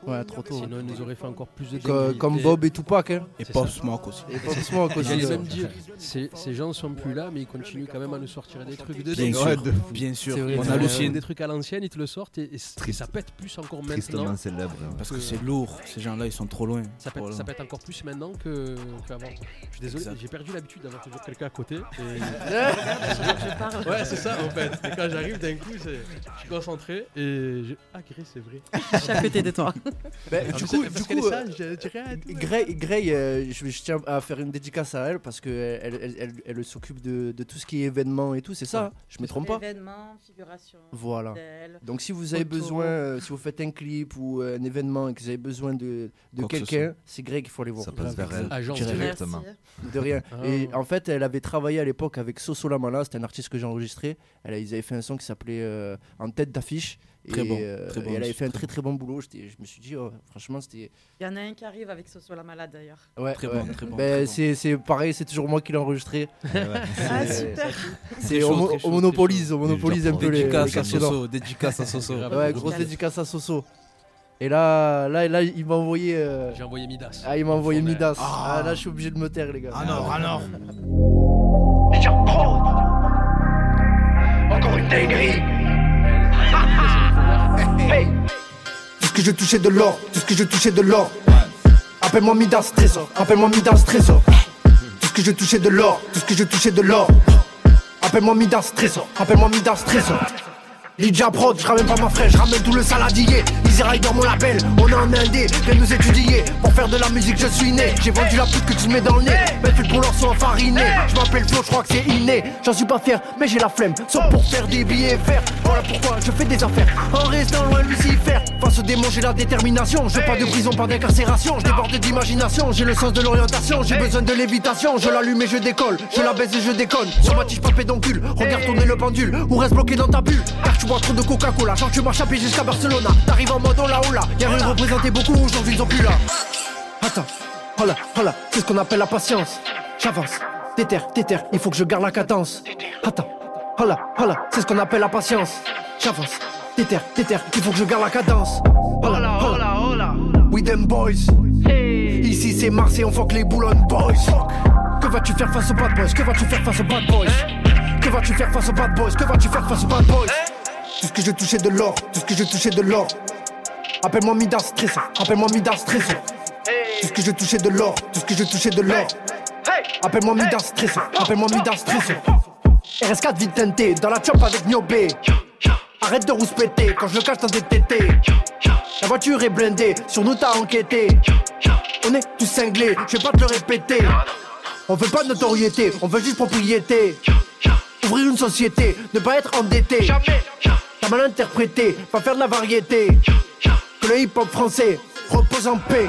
Ouais, trop tôt. Sinon, ils nous auraient fait encore plus de Co- dingueries. Comme Et- Bob et Tupac. Hein. Et C'est Pop ça. Smoke aussi. Et Pop Smoke aussi. J'allais euh. même dire, ces, ces gens sont plus là, mais ils continuent quand même à nous sortir des trucs de Bien dingue. sûr, Ouais, de- bien sûr. C'est vrai, On c'est hallucine. Des trucs à l'ancienne, ils te le sortent et, et c- et ça pète plus encore Tristement maintenant. célèbre. Parce que c'est lourd. Ces gens-là, ils sont trop loin. Ça pète, Voilà. ça pète encore plus maintenant que- qu'avant. Je suis désolé, Exact. j'ai perdu l'habitude d'avoir toujours quelqu'un à côté. Et... Je parle. Ouais, c'est ça en fait. Et quand j'arrive d'un coup, c'est- je suis concentré et je. Ah, Grey, c'est vrai. Je suis à côté de toi. Ben, Ah, du mais coup, c'est- du parce qu'elle coup, est sage, je dis rien. euh, Grey, Grey, euh, je, je tiens à faire une dédicace à elle parce qu'elle elle, elle, elle, elle s'occupe de, de tout ce qui est événements et tout, c'est ça, hein je me trompe pas. Événements, figuration. Voilà. modèle. Donc si vous avez Photo. besoin, euh, si vous faites un clip ou euh, un événement et que vous avez besoin de, de Quoi que ce quelqu'un, c'est Grey qu'il faut aller voir. Ça passe vers elle. Agent Direct. Directement. De rien. Ah. Et en fait, elle avait travaillé à l'époque avec Soso Lamala, c'était un artiste que j'ai enregistré. Elle, a- ils avaient fait un son qui s'appelait euh, En tête d'affiche. Très et, bon, euh, très bon et elle avait aussi, fait un très très très bon boulot. J'étais- Je me suis dit, oh, franchement, c'était. Il y en a un qui arrive avec Soso la malade d'ailleurs. Ouais, Très ouais. bon, très bon. Ben, très bon. c'est c'est pareil, c'est toujours moi qui l'ai enregistré. Ah, super. C'est chaud, on, mo- très chaud, on monopolise, on chaud. monopolise un peu les, les Dédicace à quartiers nord. Soso. Dédicace à Soso. Grave. Ouais, grosse dédicace à Soso. Et là, là, là, il m'a envoyé. euh, J'ai envoyé Midas. Ah, il m'a envoyé Fond vert. Midas. Ah. Ah, là, je suis obligé de me taire, les gars. Ah non, ah non. Encore une dinguerie. Hey. Tout ce que je touchais de l'or, tout ce que je touchais de l'or. Appelle-moi Midas Trésor, appelle-moi Midas Trésor. Tout ce que je touchais de l'or, tout ce que je touchais de l'or. Appelle-moi Midas Trésor, appelle-moi Midas Trésor. Lydia Prod, je ramène pas ma fraîche, je ramène tout le saladier. Easy Rider mon label, on est en indé, viens nous étudier. Pour faire de la musique je suis né, j'ai vendu la pute que tu mets dans le nez. Mes fils pour leur sont enfarinés, je m'appelle Flo, je crois que c'est inné. J'en suis pas fier, mais j'ai la flemme, sauf pour faire des billets verts. Voilà pourquoi je fais des affaires, en restant loin de Lucifer. Face au démon j'ai la détermination, je veux pas de prison, pas d'incarcération. Je déborde d'imagination, j'ai le sens de l'orientation. J'ai besoin de lévitation, je l'allume et je décolle. Je la baise et je déconne, sur ma tige pas pédoncule. Regarde tourner le pendule, ou reste bloqué dans ta bulle. Car tu bois trop de Coca-Cola, genre tu marches à pied jusqu'à Barcelona. T'arrives en mode oh là oh là, y'a rien représenté beaucoup, aujourd'hui ils sont plus là. Attends, oh là, oh là, c'est ce qu'on appelle la patience. J'avance, déterre, déterre, il faut que je garde la cadence. Attends, oh là, oh là, c'est ce qu'on appelle la patience. J'avance, déterre, déterre, il faut que je garde la cadence. Oh là, oh là, oh là, we them boys. Ici c'est Marseille, on fuck les Boulogne boys. Que vas-tu faire face aux bad boys? Que vas-tu faire face aux bad boys? Que vas-tu faire face aux bad boys? Que vas-tu faire face aux bad boys? Tout ce que je touchais de l'or, tout ce que je touchais de l'or. Appelle-moi Midas Trésor, appelle-moi Midas Trésor. Tout ce que je touchais de l'or, tout ce que je touchais de l'or. Appelle-moi Midas Trésor, appelle-moi Midas Trésor. R S quatre vite teinté, dans la chop avec Niobé. Arrête de rouspéter quand je le cache dans des tétés. La voiture est blindée, sur nous t'as enquêté. On est tous cinglés, je vais pas te le répéter. On veut pas de notoriété, on veut juste propriété. Ouvrir une société, ne pas être endetté. T'as mal interprété, pas faire de la variété. Que le hip-hop français repose en paix.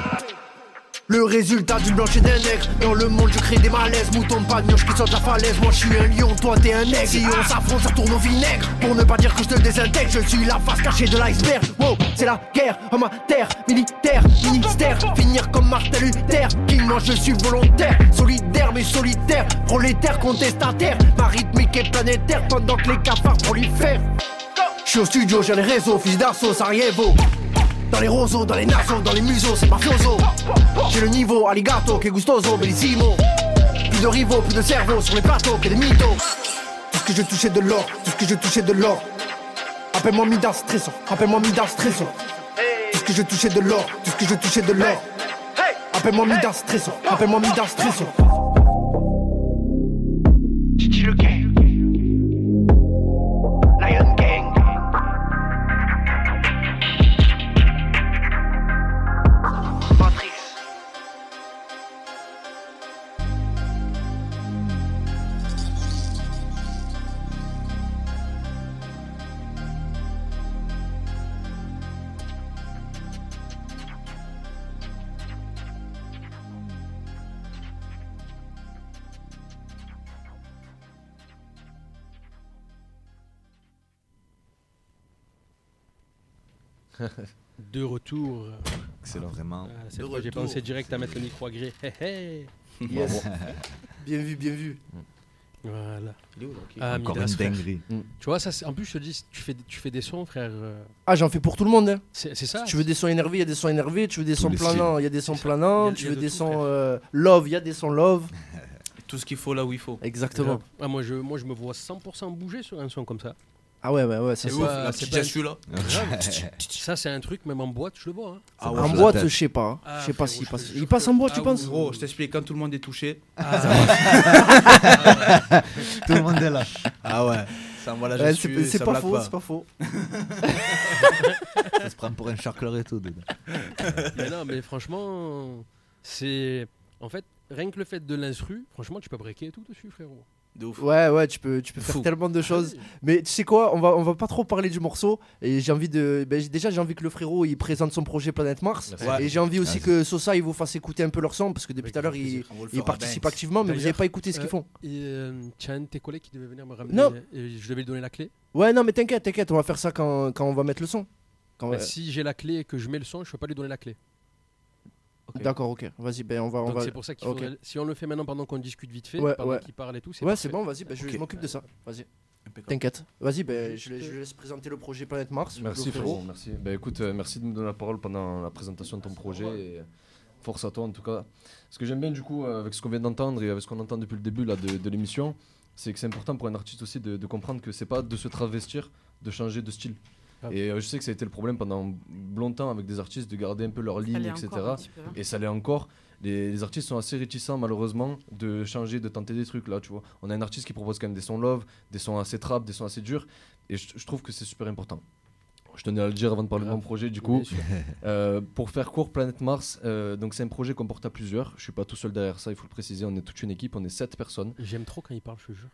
Le résultat du blanc et d'un nègre. Dans le monde je crée des malaises. Mouton de pagnoche qui saute la falaise. Moi je suis un lion, toi t'es un aigle. Si on s'affronte ça tourne au vinaigre. Pour ne pas dire que je te désintègre, je suis la face cachée de l'iceberg. Wow, c'est la guerre, homme à terre, militaire, ministère. Finir comme Martin Luther King, moi je suis volontaire. Solidaire mais solitaire, prolétaire, contestataire. Ma rythmique est planétaire pendant que les cafards prolifèrent. Je suis au studio, j'ai les réseaux, fils d'assaut, Sarajevo. Dans les roseaux, dans les naseaux, dans les museaux, c'est mafioso. J'ai le niveau, alligato, que gustoso, bellissimo. Plus de rivaux, plus de cerveaux sur les plateaux que des mythos. Tout ce que je touchais de l'or, tout ce que je touchais de l'or. Appelle-moi Midas Trésor, appelle-moi Midas Trésor. Tout ce que je touchais de l'or, tout ce que je touchais de l'or. Appelle-moi Midas Trésor, appelle-moi Midas Trésor. Gigi le gang, Lion Gang. Matrice. De retour. Excellent, vraiment. Ah, cette De fois, j'ai retour. pensé direct à mettre le micro à Grey. Hé, hé. Yes. Bien vu, bien vu. Voilà. Il est où, là Ok. Ah, Encore Midas, une frère. dinguerie. Tu vois, ça, c'est- en plus, je te dis, tu fais, tu fais des sons, frère. euh, Ah, j'en fais pour tout le monde. Hein. C'est c'est ça. Tu veux des sons énervés, il y a des sons énervés. Tu veux des Tous sons les planants, il y a des sons C'est ça. Il y planants. a- Tu il y a veux de des tout, sons frère. euh, love, il y a des sons love. Tout ce qu'il faut là où il faut. Exactement. Ah, moi, je, moi, je me vois cent pour cent bouger sur un son comme ça. Ah ouais, ouais, ouais, ça C'est c'est ouf, pas- la c'est petite pas un- gestu là. Ça, c'est un truc, même en boîte, je le vois. hein. Ah En marche boîte, la tête. je sais pas. hein. Ah, Je sais pas frérot, s'il je passe. te Il jure passe que- en boîte, tu Ah, penses Gros, je t'explique, quand tout le monde est touché. Tout le monde est là. Ah ouais. Ça envoie la Ouais, gestu, C'est c'est ça pas blague faux, pas. c'est pas faux. Ça se prend pour un charcleur et tout dedans. Mais non, mais franchement, c'est. En fait, rien que le fait de l'instru, franchement, tu peux breaker tout dessus, frérot. De ouf. Ouais, ouais, tu peux, tu peux faire Fou. tellement de choses. Ah oui. Mais tu sais quoi, on va, on va pas trop parler du morceau. Et j'ai envie de. Ben, déjà, j'ai envie que le frérot il présente son projet Planète Mars. Merci. Et j'ai envie aussi Vas-y. que Sosa il vous fasse écouter un peu leur son. Parce que depuis Avec tout à l'heure, grand il, plaisir. On va le il faire à participe Banks. activement, mais vous D'ailleurs, avez pas écouté ce qu'ils euh, font. Et euh, tu as un de tes collègues qui devait venir me ramener. Non. Et je devais lui donner la clé. Ouais, non, mais t'inquiète, t'inquiète, on va faire ça quand, quand on va mettre le son. Quand Mais ouais. si j'ai la clé et que je mets le son, je peux pas lui donner la clé. D'accord, ok. Vas-y, ben on va. On Donc va... c'est pour ça qu'il ok. faudrait- Si on le fait maintenant pendant qu'on discute vite fait, Ouais, pendant ouais. qu'il parle et tout, c'est Ouais, parfait. c'est bon, vas-y, ben, je, Ok. je m'occupe de ça. Vas-y. Impeccable. T'inquiète. Vas-y, ben, je, je laisse présenter le projet Planète Mars. Merci le frérot, merci. Bah écoute, euh, merci de me donner la parole pendant la présentation de ton projet et force à toi en tout cas. Ce que j'aime bien du coup euh, avec ce qu'on vient d'entendre et avec ce qu'on entend depuis le début là, de, de l'émission, c'est que c'est important pour un artiste aussi de, de comprendre que c'est pas de se travestir, de changer de style. Ah. Et euh, je sais que ça a été le problème pendant longtemps avec des artistes de garder un peu leur ligne, Allez, et encore cetera. un petit peu, hein. Et ça l'est encore. Les, les artistes sont assez réticents malheureusement de changer, de tenter des trucs là, tu vois. On a un artiste qui propose quand même des sons love, des sons assez trap, des sons assez durs. Et je, je trouve que c'est super important. Je tenais à le dire avant de parler de mon projet du coup. Bien sûr. Euh, pour faire court, Planète Mars, euh, donc c'est un projet qu'on porte à plusieurs. Je suis pas tout seul derrière ça, il faut le préciser. On est toute une équipe, on est sept personnes. J'aime trop quand il parle, je te jure.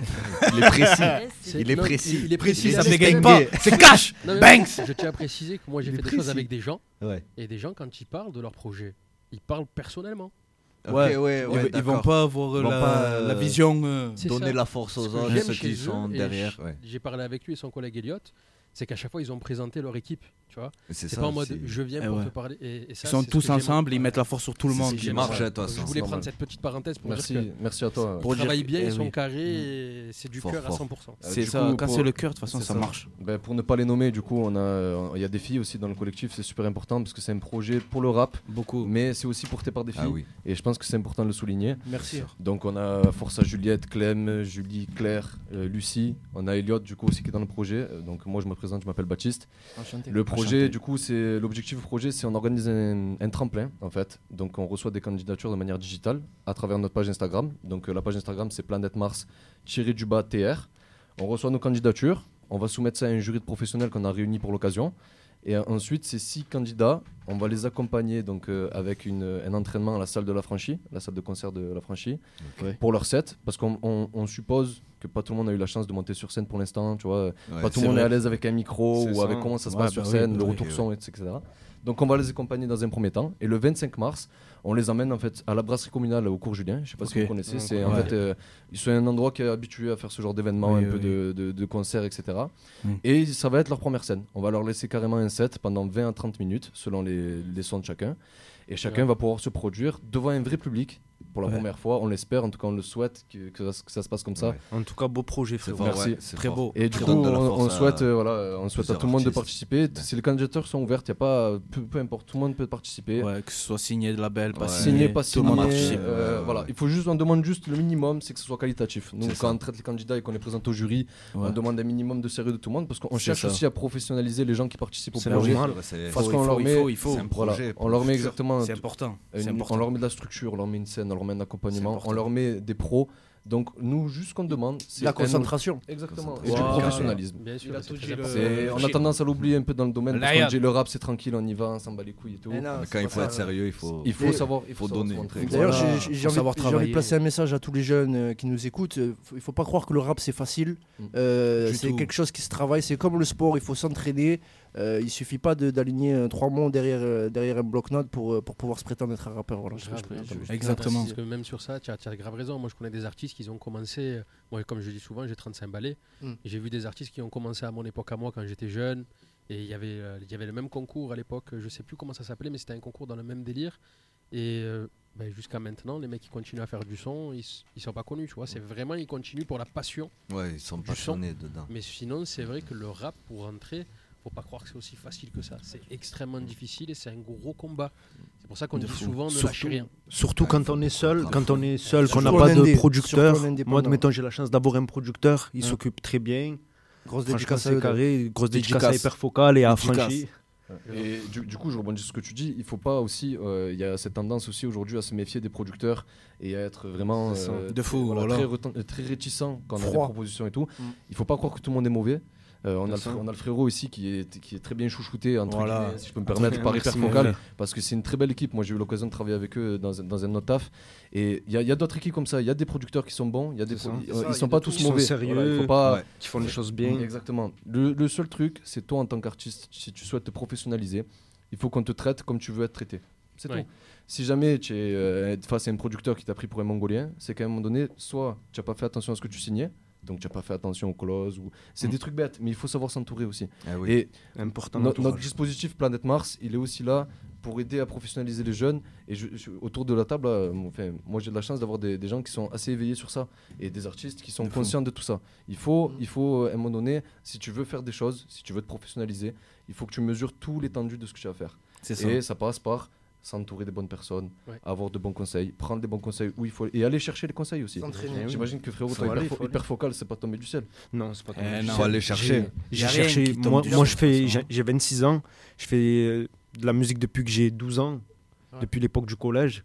Il est précis. Ouais, c'est- Il est Non, précis. Il, il est précis. Ça avec- bégaye pas. C'est cash. Non, mais Banks. Je tiens à préciser que moi j'ai Il fait est des choses précis. avec des gens Ouais. et des gens quand ils parlent de leur projet, ils parlent personnellement. Ok, Ouais. ouais, Ils, ouais, ils vont d'accord. pas avoir euh, Ils vont la, pas, euh, la vision. euh, C'est Donner ça. la force Ce aux que autres, j'aime ceux chez qui eux, sont et derrière. je- Ouais. J'ai parlé avec lui et son collègue Elliot, c'est qu'à chaque fois ils ont présenté leur équipe, tu vois. C'est C'est ça, pas en mode c'est- je viens Eh pour ouais. te parler. Et, et ça, Ils sont c'est ce tous que j'aime. ensemble, ils mettent la force sur tout le C'est monde. ce qui J'aime marche, ça. de toute Donc, façon, Je voulais c'est prendre normal. cette petite parenthèse pour Merci, dire que merci à toi. Pour ils travaillent dire- bien, eh ils sont oui. carrés et c'est du Fort, cœur à fort. cent pour cent. Euh, C'est du ça, coup, quand pour- c'est le cœur, de toute façon, c'est ça ça. marche. Ben, pour ne pas les nommer, du coup, on a, euh, il y a des filles aussi dans le collectif, c'est super important parce que c'est un projet pour le rap, Beaucoup. mais c'est aussi porté par des filles. Ah oui. Et je pense que c'est important de le souligner. Merci. Donc on a Force à Juliette, Clem, Julie, Claire, euh, Lucie. On a Elliot du coup aussi qui est dans le projet. Euh, Donc moi je me présente, je m'appelle Baptiste. Enchanté. Le projet Enchanté. du coup c'est l'objectif du projet, c'est on organise un, un tremplin en fait. Donc on reçoit des candidatures de manière digitale à travers notre page Instagram. Donc euh, la page Instagram c'est Planète Mars tiré du bas T R. On reçoit nos candidatures. On va soumettre ça à un jury de professionnels qu'on a réuni pour l'occasion. Et euh, ensuite, ces six candidats, on va les accompagner donc, euh, avec une, un entraînement à la salle de la Franchie, la salle de concert de la Franchie, Ok. pour leur set. Parce qu'on on- on suppose que pas tout le monde a eu la chance de monter sur scène pour l'instant. Tu vois, Ouais, pas tout c'est le monde vrai. est à l'aise avec un micro C'est ou ça. avec comment ça se Ouais, passe bah sur oui, scène, bah le oui, retour oui. son, et cetera. Donc on va les accompagner dans un premier temps. Et le vingt-cinq mars, on les emmène en fait à la brasserie communale au cours Julien. Je sais pas si Ok. vous connaissez. Ouais, C'est en ouais. fait, euh, c'est un endroit qui est habitué à faire ce genre d'événements, Oui, un peu oui. de, de, de concerts, et cetera. Mm. Et ça va être leur première scène. On va leur laisser carrément un set pendant vingt à trente minutes selon les, les sons de chacun. Et chacun Ouais. va pouvoir se produire devant un vrai public pour la Ouais. première fois. On l'espère, en tout cas on le souhaite que, que ça, que ça se passe comme ça. Ouais. En tout cas, beau projet, C'est frérot. fort, Merci. ouais, c'est Très fort. beau. Et du Ça coup, donne de la on, force on à souhaite, euh, voilà, euh, on souhaite à plusieurs tout le monde de artistes. participer. Si les candidatures sont ouvertes, y a pas, peu, peu importe, tout le monde peut participer. Ouais, que ce soit signé de label, pas Ouais. signé. Signé, pas tout le monde signé, participe. euh, Ouais, voilà. ouais. Il faut juste, on demande juste le minimum, c'est que ce soit qualitatif. Nous, C'est quand ça. on traite les candidats et qu'on les présente au jury, Ouais. on demande un minimum de sérieux de tout le monde parce qu'on C'est cherche ça. aussi à professionnaliser les gens qui participent au C'est projet. normal. Ouais, c'est- Parce Faut, qu'on il leur faut, il met, faut, il faut. c'est un voilà, projet pour on leur le met futur. exactement, C'est important. une- C'est on important. leur met de la structure, on leur met une scène, on leur met un accompagnement, important. on leur met des pros. Donc nous, juste ce qu'on demande, c'est La un- concentration. Exactement, et Wow. du professionnalisme. Bien sûr, Il a c'est tout très dit, le- important. C'est- on a tendance à l'oublier un peu dans le domaine parce Lion. qu'on dit le rap c'est tranquille, on y va, on s'en bat les couilles et tout. Mais non, Mais c'est quand il pas faut ça. être sérieux, il faut. Il faut Mais- savoir, il faut faut savoir donner. se montrer. D'ailleurs, Voilà. j'ai- Faut j'ai envie, savoir j'ai envie de travailler. placer un message à tous les jeunes euh, qui nous écoutent. Euh, faut- Il faut pas croire que le rap c'est facile. Mm. Euh, Du c'est tout. quelque chose qui se travaille. C'est comme le sport. Il faut s'entraîner. Euh, il suffit pas de- d'aligner euh, trois mots derrière euh, derrière un bloc-notes pour euh, pour pouvoir se prétendre être un rappeur. Voilà. Grave, Je- je- je- grave. je- Exactement. Parce que même sur ça, tu as, tu as grave raison. Moi, je connais des artistes qui ont commencé. euh, Moi, comme je dis souvent, j'ai trente-cinq balais. Mm. Et j'ai vu des artistes qui ont commencé à mon époque à moi quand j'étais jeune. Et il y avait, euh, il y avait le même concours à l'époque. Je sais plus comment ça s'appelait, mais c'était un concours dans le même délire. Et euh, ben, jusqu'à maintenant, les mecs qui continuent à faire du son, ils, s- ils sont pas connus, tu vois. C'est vraiment, ils continuent pour la passion. Ouais, ils sont du passionnés son. dedans. Mais sinon, c'est vrai que le rap, pour rentrer, faut pas croire que c'est aussi facile que ça. C'est extrêmement difficile et c'est un gros combat. C'est pour ça qu'on De dit fou. souvent ne Surtout- lâchez rien. Surtout Ouais, quand il faut on est pas seul, prendre quand on est seul, qu'on n'a Surtout pas en de indé, producteur. surtout en indépendant. Moi, admettons, j'ai la chance d'avoir un producteur, il Ouais. s'occupe très bien. Grosse Franchement, dédicace à c'est eux. carré. Grosse dédicace à Dédicace. Hyperfocal et à Dédicace. Franchi. Et du, du coup, je rebondis sur ce que tu dis. Il faut pas aussi. euh, Il y a cette tendance aussi aujourd'hui à se méfier des producteurs et à être vraiment C'est ça. euh, De fou, voilà, voilà. très, reten- très réticent quand on a des Froid. propositions et tout. Mm. Il faut pas croire que tout le monde est mauvais. Euh, on, a le, C'est ça. fr- on a le frérot ici qui est, qui est très bien chouchouté, entre Voilà. guillemets, si je peux me permettre, par Merci, Hyperfocal, mon parce que c'est une très belle équipe. Moi, j'ai eu l'occasion de travailler avec eux dans, un- dans un autre taf. Et il y a, il y a d'autres équipes comme ça. Il y a des producteurs qui sont bons, il y a des C'est pro- ça. ils, C'est ça, ils il y sont a pas de tous tout. Ils sont mauvais. sérieux. Voilà, il faut pas. Ouais. Qui font les choses bien. Exactement. Le, le seul truc, c'est toi en tant qu'artiste, si tu souhaites te professionnaliser, il faut qu'on te traite comme tu veux être traité. C'est Ouais. tout. Si jamais tu es euh, face à un producteur qui t'a pris pour un Mongolien, c'est qu'à un moment donné, soit tu n'as pas fait attention à ce que tu signais, donc tu n'as pas fait attention aux clauses, ou... c'est Mm. des trucs bêtes, mais il faut savoir s'entourer aussi. Ah oui. Et Important. no- l'entourage. notre dispositif Planète Mars, il est aussi là pour aider à professionnaliser les jeunes. Et je- je- autour de la table, là, mon- enfin, moi j'ai de la chance d'avoir des, des gens qui sont assez éveillés sur ça et des artistes qui sont De fou. conscients de tout ça. Il faut, il faut à un moment donné, si tu veux faire des choses, si tu veux te professionnaliser, il faut que tu mesures tout l'étendue de ce que tu vas faire. C'est ça. Et ça passe par s'entourer des bonnes personnes, Ouais. avoir de bons conseils, prendre des bons conseils où il faut et aller chercher les conseils aussi. S'entraîner. Eh oui. J'imagine que frérot, Faut toi, aller, hyper, faut aller. hyperfocal, c'est pas tombé du ciel. Non, c'est pas Eh tombé. non. Faut aller chercher. J'ai Y a rien cherché. qui tombe Moi, du moi ciel, je fais. de toute J'ai façon. j'ai vingt-six ans. Je fais euh, de la musique depuis que j'ai douze ans. Ouais. Depuis l'époque du collège.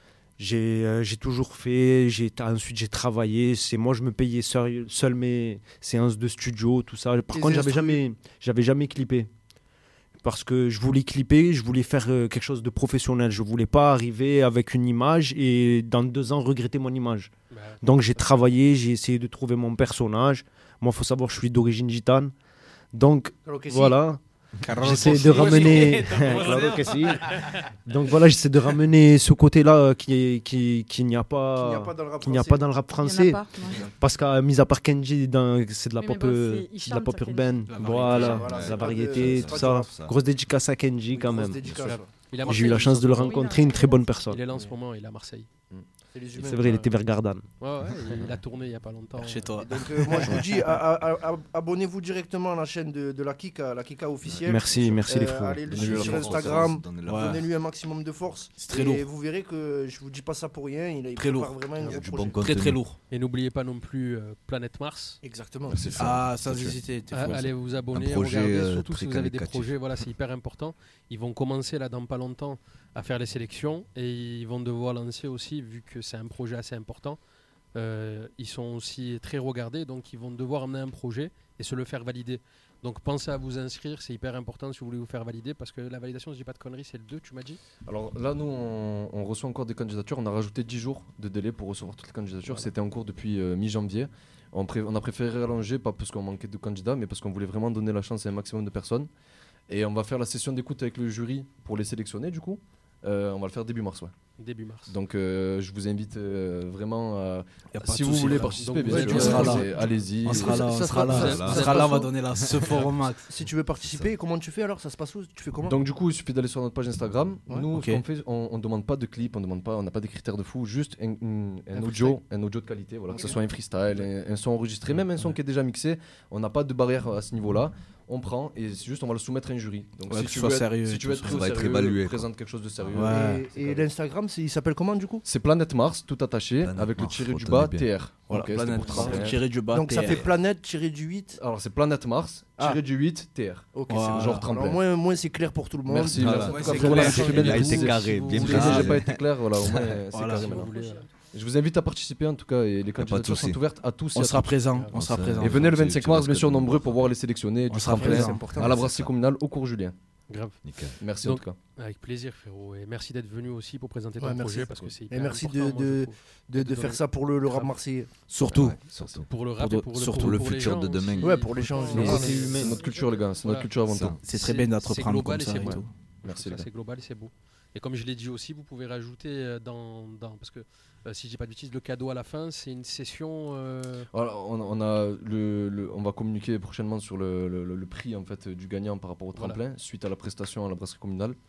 J'ai euh, j'ai toujours fait. J'ai ensuite j'ai travaillé. C'est moi je me payais seul, seul mes séances de studio, tout ça. Par Tes contre, j'avais instrus. jamais j'avais jamais clippé. Parce que je voulais clipper, je voulais faire euh, quelque chose de professionnel. Je voulais pas arriver avec une image et dans deux ans regretter mon image. Bah, Donc j'ai travaillé, j'ai essayé de trouver mon personnage. Moi, il faut savoir que je suis d'origine gitane. Donc Alors que si. voilà, Carlos j'essaie Rossi. de ramener. Rossi. Claro que si. Donc voilà, j'essaie de ramener ce côté-là euh, qui est- qui qui n'y a Qu'il n'y a pas pas dans le rap qu'il n'y a français. pas dans le rap Il y en a français. pas, non. Parce qu'à mis à part Kenji, dans- c'est de la Oui, mais pop, bon, euh, c'est- il c'est de la chante, pop ça, Kenji. urbaine. La Voilà, variété, voilà, c'est la pas de- variété, c'est tout pas ça. du ça. Grosse dédicace à Kenji Une quand grosse même. dédicace, Il a- ouais. il a J'ai eu la Marseille, chance de le il est en ce moment. rencontrer, une très bonne personne. Il est là en ce moment, il est à Marseille. C'est les humains. C'est vrai, il était vers Gardanne. Ouais, ouais, il a tourné il y a pas longtemps. Chez toi. Donc euh, moi je vous dis, a- a- a- abonnez-vous directement à la chaîne de, de la Kika, la Kika officielle. Merci, merci les Euh, frères. allez le Donnez-lui suivre la sur force, Instagram. Donnez-leur Ouais. Donnez-lui un maximum de force. C'est très et lourd. vous verrez que je vous dis pas ça pour rien. Il, il Très prépare lourd. vraiment un Il y a gros du projet. bon contenu. Très très lourd. Et n'oubliez pas non plus euh, Planète Mars. Exactement. C'est ça. Ah, sans Ok. hésiter. t'es Ah, fou, allez vous abonner, Un projet, regardez, euh, surtout très si vous avez des qualitatif. projets, voilà, c'est hyper important. Ils vont commencer là dans pas longtemps à faire les sélections et ils vont devoir lancer aussi, vu que c'est un projet assez important, euh, ils sont aussi très regardés, donc ils vont devoir amener un projet et se le faire valider. Donc pensez à vous inscrire, c'est hyper important si vous voulez vous faire valider, parce que la validation, si je dis pas de conneries, c'est le deux, tu m'as dit. Alors là, nous, on, on reçoit encore des candidatures. On a rajouté dix jours de délai pour recevoir toutes les candidatures. Voilà. C'était en cours depuis euh, mi-janvier. On, pré- on a préféré rallonger, pas parce qu'on manquait de candidats, mais parce qu'on voulait vraiment donner la chance à un maximum de personnes. Et on va faire la session d'écoute avec le jury pour les sélectionner, du coup. Euh, on va le faire début mars, ouais. Début mars. Donc euh, je vous invite euh, vraiment à... Y a pas Si de vous souci, voulez frère. participer, Donc, bien ouais, sûr, tu seras là. c'est- allez-y. On sera là, on Ça sera sera- là. ça- On ça- sera là, on va ça- donner la ce fort au max. Si tu veux participer, comment tu fais alors? Ça se passe où? Tu fais comment? Donc du coup, il suffit d'aller sur notre page Instagram. Ouais, Nous, ok. ce qu'on fait, on, on demande pas de clip, on demande pas, on n'a pas des critères de fou, juste un, un- un Un audio, un audio de qualité, voilà, que ce Ok. soit un freestyle, un, un son enregistré, même un son qui est déjà mixé. On n'a pas de barrière à ce niveau-là. On prend et c'est juste on va le soumettre à un jury. Donc Ouais, si que tu ce soit veux être, sérieux si et tu veux tout être ça. pris au Ça va être sérieux, évalué, quoi. présente quelque chose de sérieux. Ouais. Et, et l'Instagram, c'est- il s'appelle comment du coup? C'est Planète Mars, tout attaché, Planète avec Mars, le tiré du retenez bas bien. T R. Voilà, Ok, c'était planète pour Mars, trente et un. tiré du bas. Donc ça T R. fait planète tiré du huit. Alors c'est Planète Mars, Ah. tiré du huit T R. Ok, Voilà. c'est Genre bon. tremplin. Alors, moins, moins c'est clair pour tout le monde. Merci, Voilà. merci. Ouais, En tout cas, c'est vraiment, clair. c'est très Il bien a été précisé. carré, Si vous bien voulez, Si précisé. j'ai pas été clair, voilà, au moins c'est Voilà, carré si vous maintenant. voulez, euh, Je vous invite à participer en tout cas et les de candidatures souci. sont ouvertes à tous. et On à sera toutes. présent. On On sera sera- présent. Et venez le Tu- vingt-cinq tu mars, restes bien sûr, de nombreux nombreux. pour voir les sélectionnés On du sera tremplin présent. important. à la brasserie communale au cours Julien. grave. Nickel. Merci Donc, en tout cas. Avec plaisir, frérot. Et merci d'être venu aussi pour présenter ton Ouais, merci. projet, parce que c'est hyper Et merci de, important, moi, je de, trouve. de, de de faire donner- ça pour le, le rap Grave. marseillais. Surtout. Ouais, surtout. Pour le rap Pour et pour le, surtout pour, le pour les futur gens de demain. aussi, Ouais, il pour les faut gens, pas- général, c'est- c'est C'est c'est- notre culture, les gars. C'est notre Voilà. culture avant Ça. tout. C'est très bien C'est d'entreprendre global comme et ça c'est et beau. tout. Merci Ça, les gars. c'est global et c'est beau. Et comme je l'ai dit aussi, vous pouvez rajouter euh, dans, dans parce que euh, si je dis pas de bêtises, le cadeau à la fin, c'est une session. euh, Voilà, on, on a le, le- on va communiquer prochainement sur le, le- le- le prix en fait du gagnant par rapport au Voilà. tremplin suite à la prestation à la brasserie communale.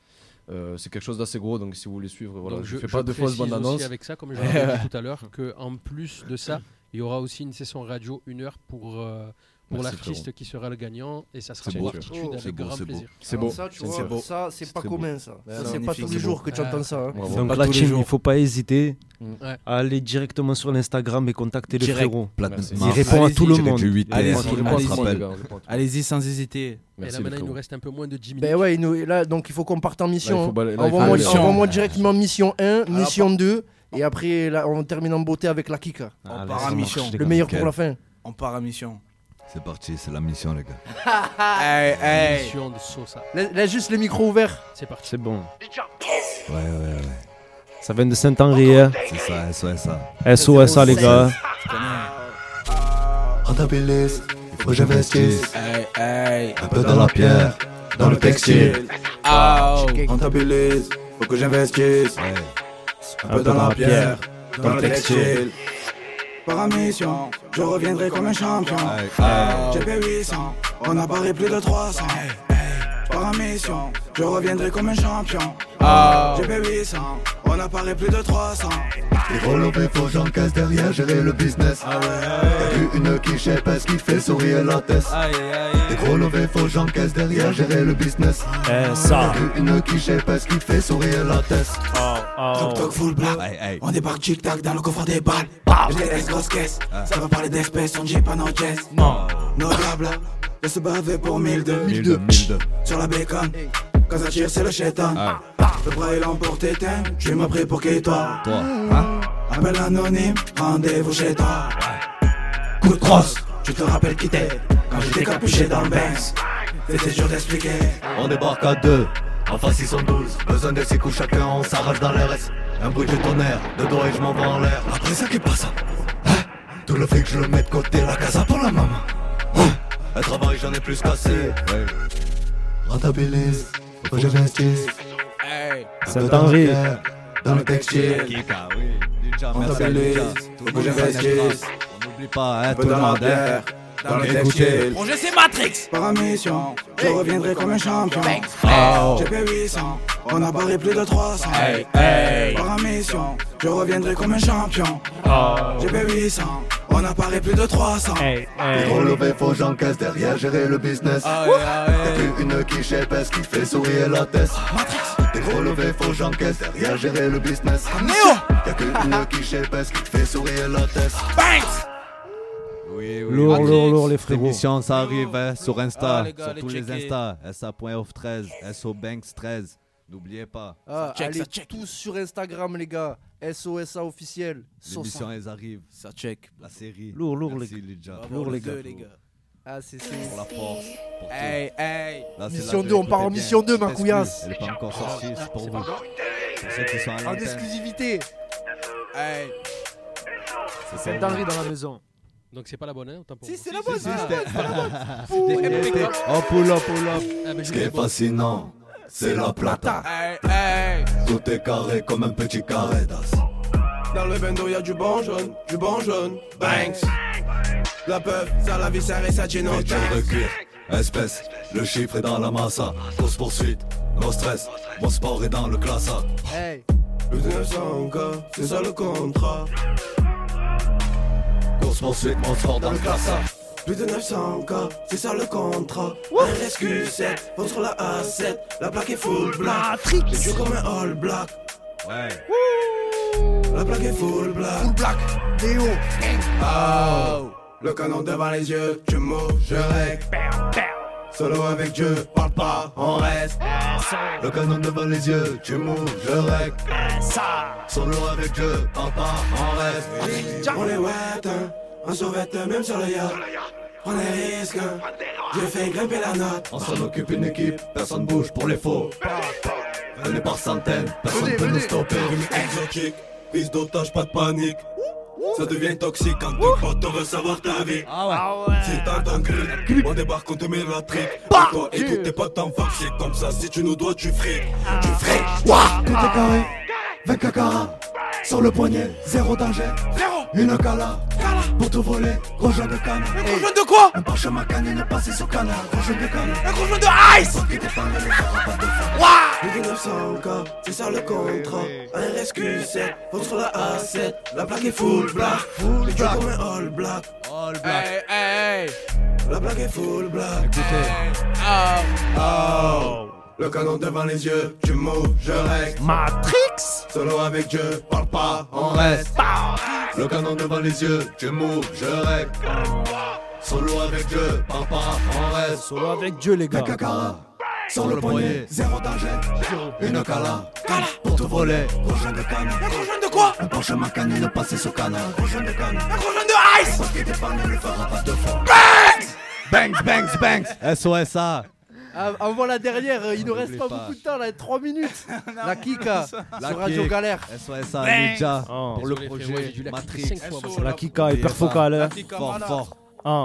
Euh, c'est quelque chose d'assez gros, donc si vous voulez suivre, voilà, Donc je je fais je pas de fausses précise bandes aussi annonces. avec ça, comme je l'ai dit tout à l'heure, qu'en plus de ça, il y aura aussi une session radio, une heure pour, euh, pour Merci, l'artiste frérot. qui sera le gagnant, et ça sera C'est sur beau, Artitude frérot. avec C'est beau, grand c'est beau. plaisir. C'est Alors beau. Ça, tu C'est vois, beau. ça, c'est C'est pas très commun, ça. Ouais, Ça, c'est c'est pas magnifique, tous les c'est jours beau. que tu entends ça. hein. Bravo. Donc Pas la tous les team, jours. il faut pas hésiter Ouais. à aller directement sur l'Instagram et contacter le Direct. frérot. Merci. Il répond à tout le monde. Allez-y, On répond à allez-y. tout le monde, les gars, on répond à tout. Allez-y sans hésiter. Et Merci, là les maintenant, il nous frérots. reste un peu moins de dix minutes. Ben ouais, il nous- là, donc il faut qu'on parte en mission. Là, il faut hein. balayer- là, il faut Envoie-moi balayer. envoie-moi directement mission un, mission deux, et après là, on termine en beauté avec la Kika. On Allez, part ça en marche, mission. les Le gars. meilleur nickel. pour la fin. On part en mission. C'est parti, c'est la mission, les gars. Hey, hey. Émission de Sosa. Laisse, laisse juste les micros ouverts. C'est parti. C'est bon. Ouais, ouais, ouais. Ça vient de Saint-Henri. hein. C'est ça, S O S A. S O S A, les gars. Rentabilise, il faut que j'investisse. Hey, hey. Un peu dans la pierre, dans le textile. Oh. Rentabilise, faut que j'investisse. Un peu dans la pierre, dans le textile. Par mission, je reviendrai comme un champion. G P huit cents, on a barré plus de trois cents. Par mission, je reviendrai comme un champion. G P huit cents, on a barré plus de trois cents. Les relevés, faut que j'encaisse derrière, gérer le business. Y'a plus une qui sait pas ce qui fait sourire la tête. Les gros levés, faut que j'encaisse derrière, gérer le business. Eh, ça. Y'a plus une qui sait pas ce qui fait sourire la tête. Toc toc full black, on débarque tic tac dans le coffre des balles. G T S grosse caisse, ça va parler d'espèces, on dit pas no jazz. Non, no blabla, je se baver pour mille deux. mille deux, mille deux. Sur la bécane, quand ça tire c'est le chétan. Le bras il emporte éteint, je m'as pris pour qui toi? Toi, hein? Appel anonyme, rendez-vous chez toi. Coup de crosse, tu te rappelles qui t'es quand j'étais capuché dans le Benz. C'était dur d'expliquer. On débarque à deux, en face ils sont douze. Besoin de six coups chacun, on s'arrache dans les restes. Un bruit de tonnerre, de dos et je m'en vais en l'air. Après ça qui passe, hein? Tout le fait que je le mets de côté, la casa pour la maman. Hein? Un travail j'en ai plus cassé. Ouais. Rentabilise, faut que j'investisse. Hey. Saint-Henri. Dans le textile. Rentabilise, faut que j'investisse. On n'oublie pas, hein, tout le monde. hein. Dans le Écoutez. textile. Projet c'est Matrix. Par mission, je reviendrai comme un champion. Oh. G P huit cents, on a barré plus de trois cents. Hey, hey. Par mission, je reviendrai comme un champion. Oh. G P huit cents, on a barré plus de trois cents. Hey, Les hey. gros levés, faut que j'encaisse derrière, gérer le business. Ah ouais, ah ouais. Y'a plus une qui sait pas ce qui fait sourire la tête. Les gros levés, faut que j'encaisse derrière, gérer le business. Y'a que une qui sait pas ce qui fait sourire la tête. Banks. Oui, Lourd, lourd, lourd, les Cette frérots. émission, ça arrive hein, sur Insta, Ah, les gars, sur allez tous les checker. Insta. S A point off treize, S O Banks treize. N'oubliez pas, Ah, check, allez ça check. tous sur Instagram, les gars. S O S A officiel. l'émission, Sosa. elles arrivent. Ça check. La série. Lourd, lourd, Merci, les Lidja. Bravo, Lourd, les deux, gars. les gars. Ah, c'est c'est- Pour la force. Pour tout. Hey, hey. Là, c'est Mission la deux, on écoutez part en bien. mission deux, ma Cette couillasse. exclue, Elle est pas encore sortie, c'est pour vous. Pour ceux qui sont à en l'antenne. exclusivité. Hey. C'est Saint-Henri dans la maison. Donc c'est pas la bonne, hein, autant pour Si, moi. c'est la bonne, c'est la Ah. bonne, c'est la bonne. Oh, pull up, pull up. Ah, ben, je Ce qui l'ai est bonne. fascinant, c'est la plata. Hey, hey. Tout est carré comme un petit carré d'as. Dans le bendo y'a du bon jaune, du bon jaune. Banks. La peuple, ça la vie serrée, ça tient nos Voiture de cuir, espèce, le chiffre est dans la massa. Course poursuite, no stress, mon sport est dans le classa. Hey. Plus de neuf cents cas, c'est ça le contrat. Course poursuite, mon sport dans le classa. Plus de neuf cents cas, c'est ça le contrat. R S Q sept, fonce sur la A sept. La plaque est full black. Les yeux comme un all black. Ouais. La plaque est full black. Full black. Léo. Oh. Le canon devant les yeux, tu moves, je règle. Solo avec Dieu, parle pas, on reste. Le canon devant les yeux, tu moves, je règle. Solo avec Dieu, papa, on reste. On est wet, hein. On survête même sur le yacht. On est risque, hein. J'ai fait grimper la note. On s'en occupe une équipe, personne bouge pour les faux. Venez par centaines, personne Venez, peut nous venez. stopper. Exotique, prise d'otage, pas de panique. Ça devient toxique quand deux potes veulent savoir ta vie. Si t'as un grip, on débarque, on te met la trique. Et toi et tous tes potes en fuck, c'est comme ça. Si tu nous dois, tu fric. Tu fric. Tout est carré, vingt cacara, sur le poignet, zéro danger. une cala pour tout voler, gros joint de canne. Un gros joint de quoi? Un Porsche Macan, une passée sur canne. Gros joint de canne. Un gros joint de ice. Plus de neuf cents K, c'est ça le contrat. Un R S Q sept, fonce sur la A sept. La plaque est full black, full black comme un all black. All black. Hey, hey, hey. La plaque est full black. Écoutez. Oh, oh. Le canon devant les yeux, tu moves, je règle. Matrix. Solo avec Dieu, parle pas, on reste. Le canon devant les yeux, tu moves, je règle. Solo avec Dieu, parle pas, on reste. Solo avec Dieu, les gars. Cacara. Sur le poignet, zéro danger. Une cala, cala pour tout voler. Gros joint de canne. Un gros joint de quoi? Un Porsche Macan, une passée sur canne. Gros joint de canne. Un gros joint de ice. Parce qu'il t'épargne, ne le fera pas deux fois. Bangs. Bangs, bangs, bangs. S O S A. Ah, avant la dernière, euh, il nous reste pas, pas. beaucoup de temps là, trois minutes. La Kika La sur Radio kick. Galère. S O S A, Ninja. Oh. Pour le Désolé, projet frérot, j'ai dû la Matrix. cliquer cinq fois, moi, La Kika hyper focale. La hein. Kika, Fort, malade. fort. Ah.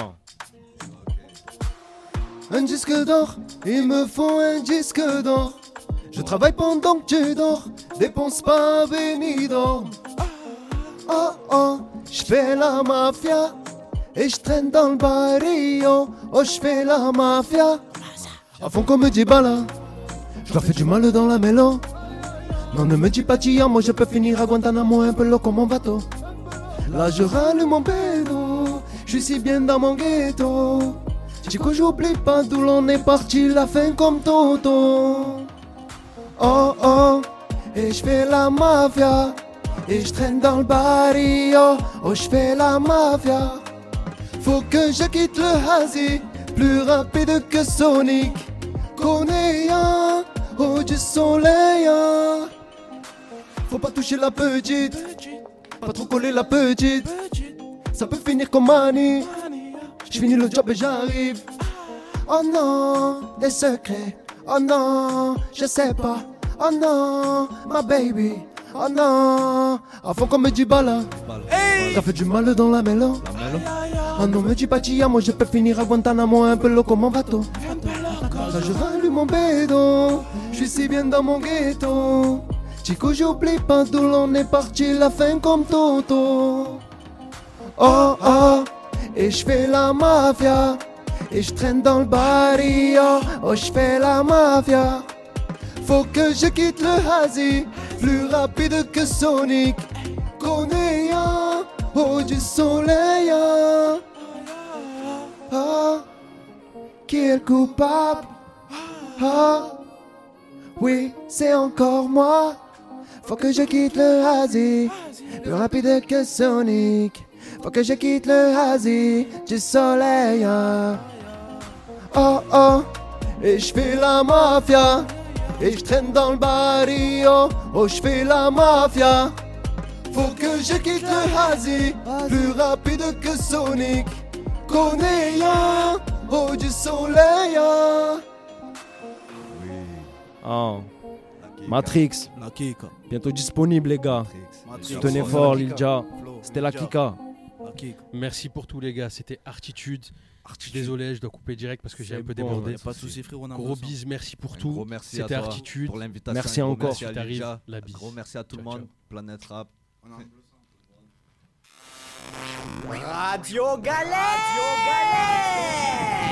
Un disque d'or, il me faut un disque d'or. Je travaille pendant que tu dors, dépense pas Benidorm. Oh oh, j'fais la mafia et j'traîne dans le barrio. Oh, j'fais la mafia. À fond comme Dybala, j'leur fais du mal dans la mélo. Non, ne me dis pas Tia, moi je peux finir à Guantanamo un peu lourd comme mon bateau. Là je râle mon pédo, j'suis si bien dans mon ghetto. Chico, j'oublie pas d'où l'on est parti, la fin comme Toto. Oh oh, et j'fais la mafia, et j'traîne dans le barrio. Oh, j'fais la mafia. Faut que je quitte le Hazy, plus rapide que Sonic. Conéa, oh du soleil. Faut pas toucher la petite, pas trop coller la petite. Ça peut finir comme Mani. J'finis le job et j'arrive. Oh non, des secrets. Oh non, je sais pas. Oh non, ma baby. Oh non, à fond comme me dit Bala. T'as fait du mal dans la mélo. Oh non, me dis pas Tia, moi je peux finir à Guantanamo un peu lourd comme mon bateau. Quand je rallume mon bédo, j'suis si bien dans mon ghetto. Chico, j'oublie pas d'où l'on est parti, la fin comme Toto. Oh oh, et j'fais la mafia, et j'traîne dans le barrio. Oh, j'fais la mafia. Faut que je quitte le Hazy, plus rapide que Sonic. Conéa, oh du soleil. Ah, qui est le coupable? Ah, oui, c'est encore moi. Faut que je quitte le Hazy, plus rapide que Sonic. Faut que je quitte le Hazy du soleil. Oh oh, et j'fais la mafia, et j'traîne dans le barrio. Oh, j'fais la mafia. Faut que je quitte le Hazy, plus rapide que Sonic. Conéa, oh du soleil. Oh. Matrix. La Kika. Bientôt disponible, les gars. Matrix. Tenez Flow. fort, La Lil Kika. Ja. Flow. C'était la Lil Ja. Kika. La Kika. Merci pour tout, les gars. C'était Artitude. Je suis désolé, je dois couper direct parce que j'ai C'est un peu bon, débordé. y a pas de souci, frérot, on a Gros besoin. bis, merci pour Un tout. gros merci à C'était toi Artitude. pour l'invitation. Merci Un gros encore. Merci à Si t'arrives, Ninja. la Un bise. gros merci à tout le Ciao, monde. ciao. Planète Rap. Radio Galère. Radio Galère.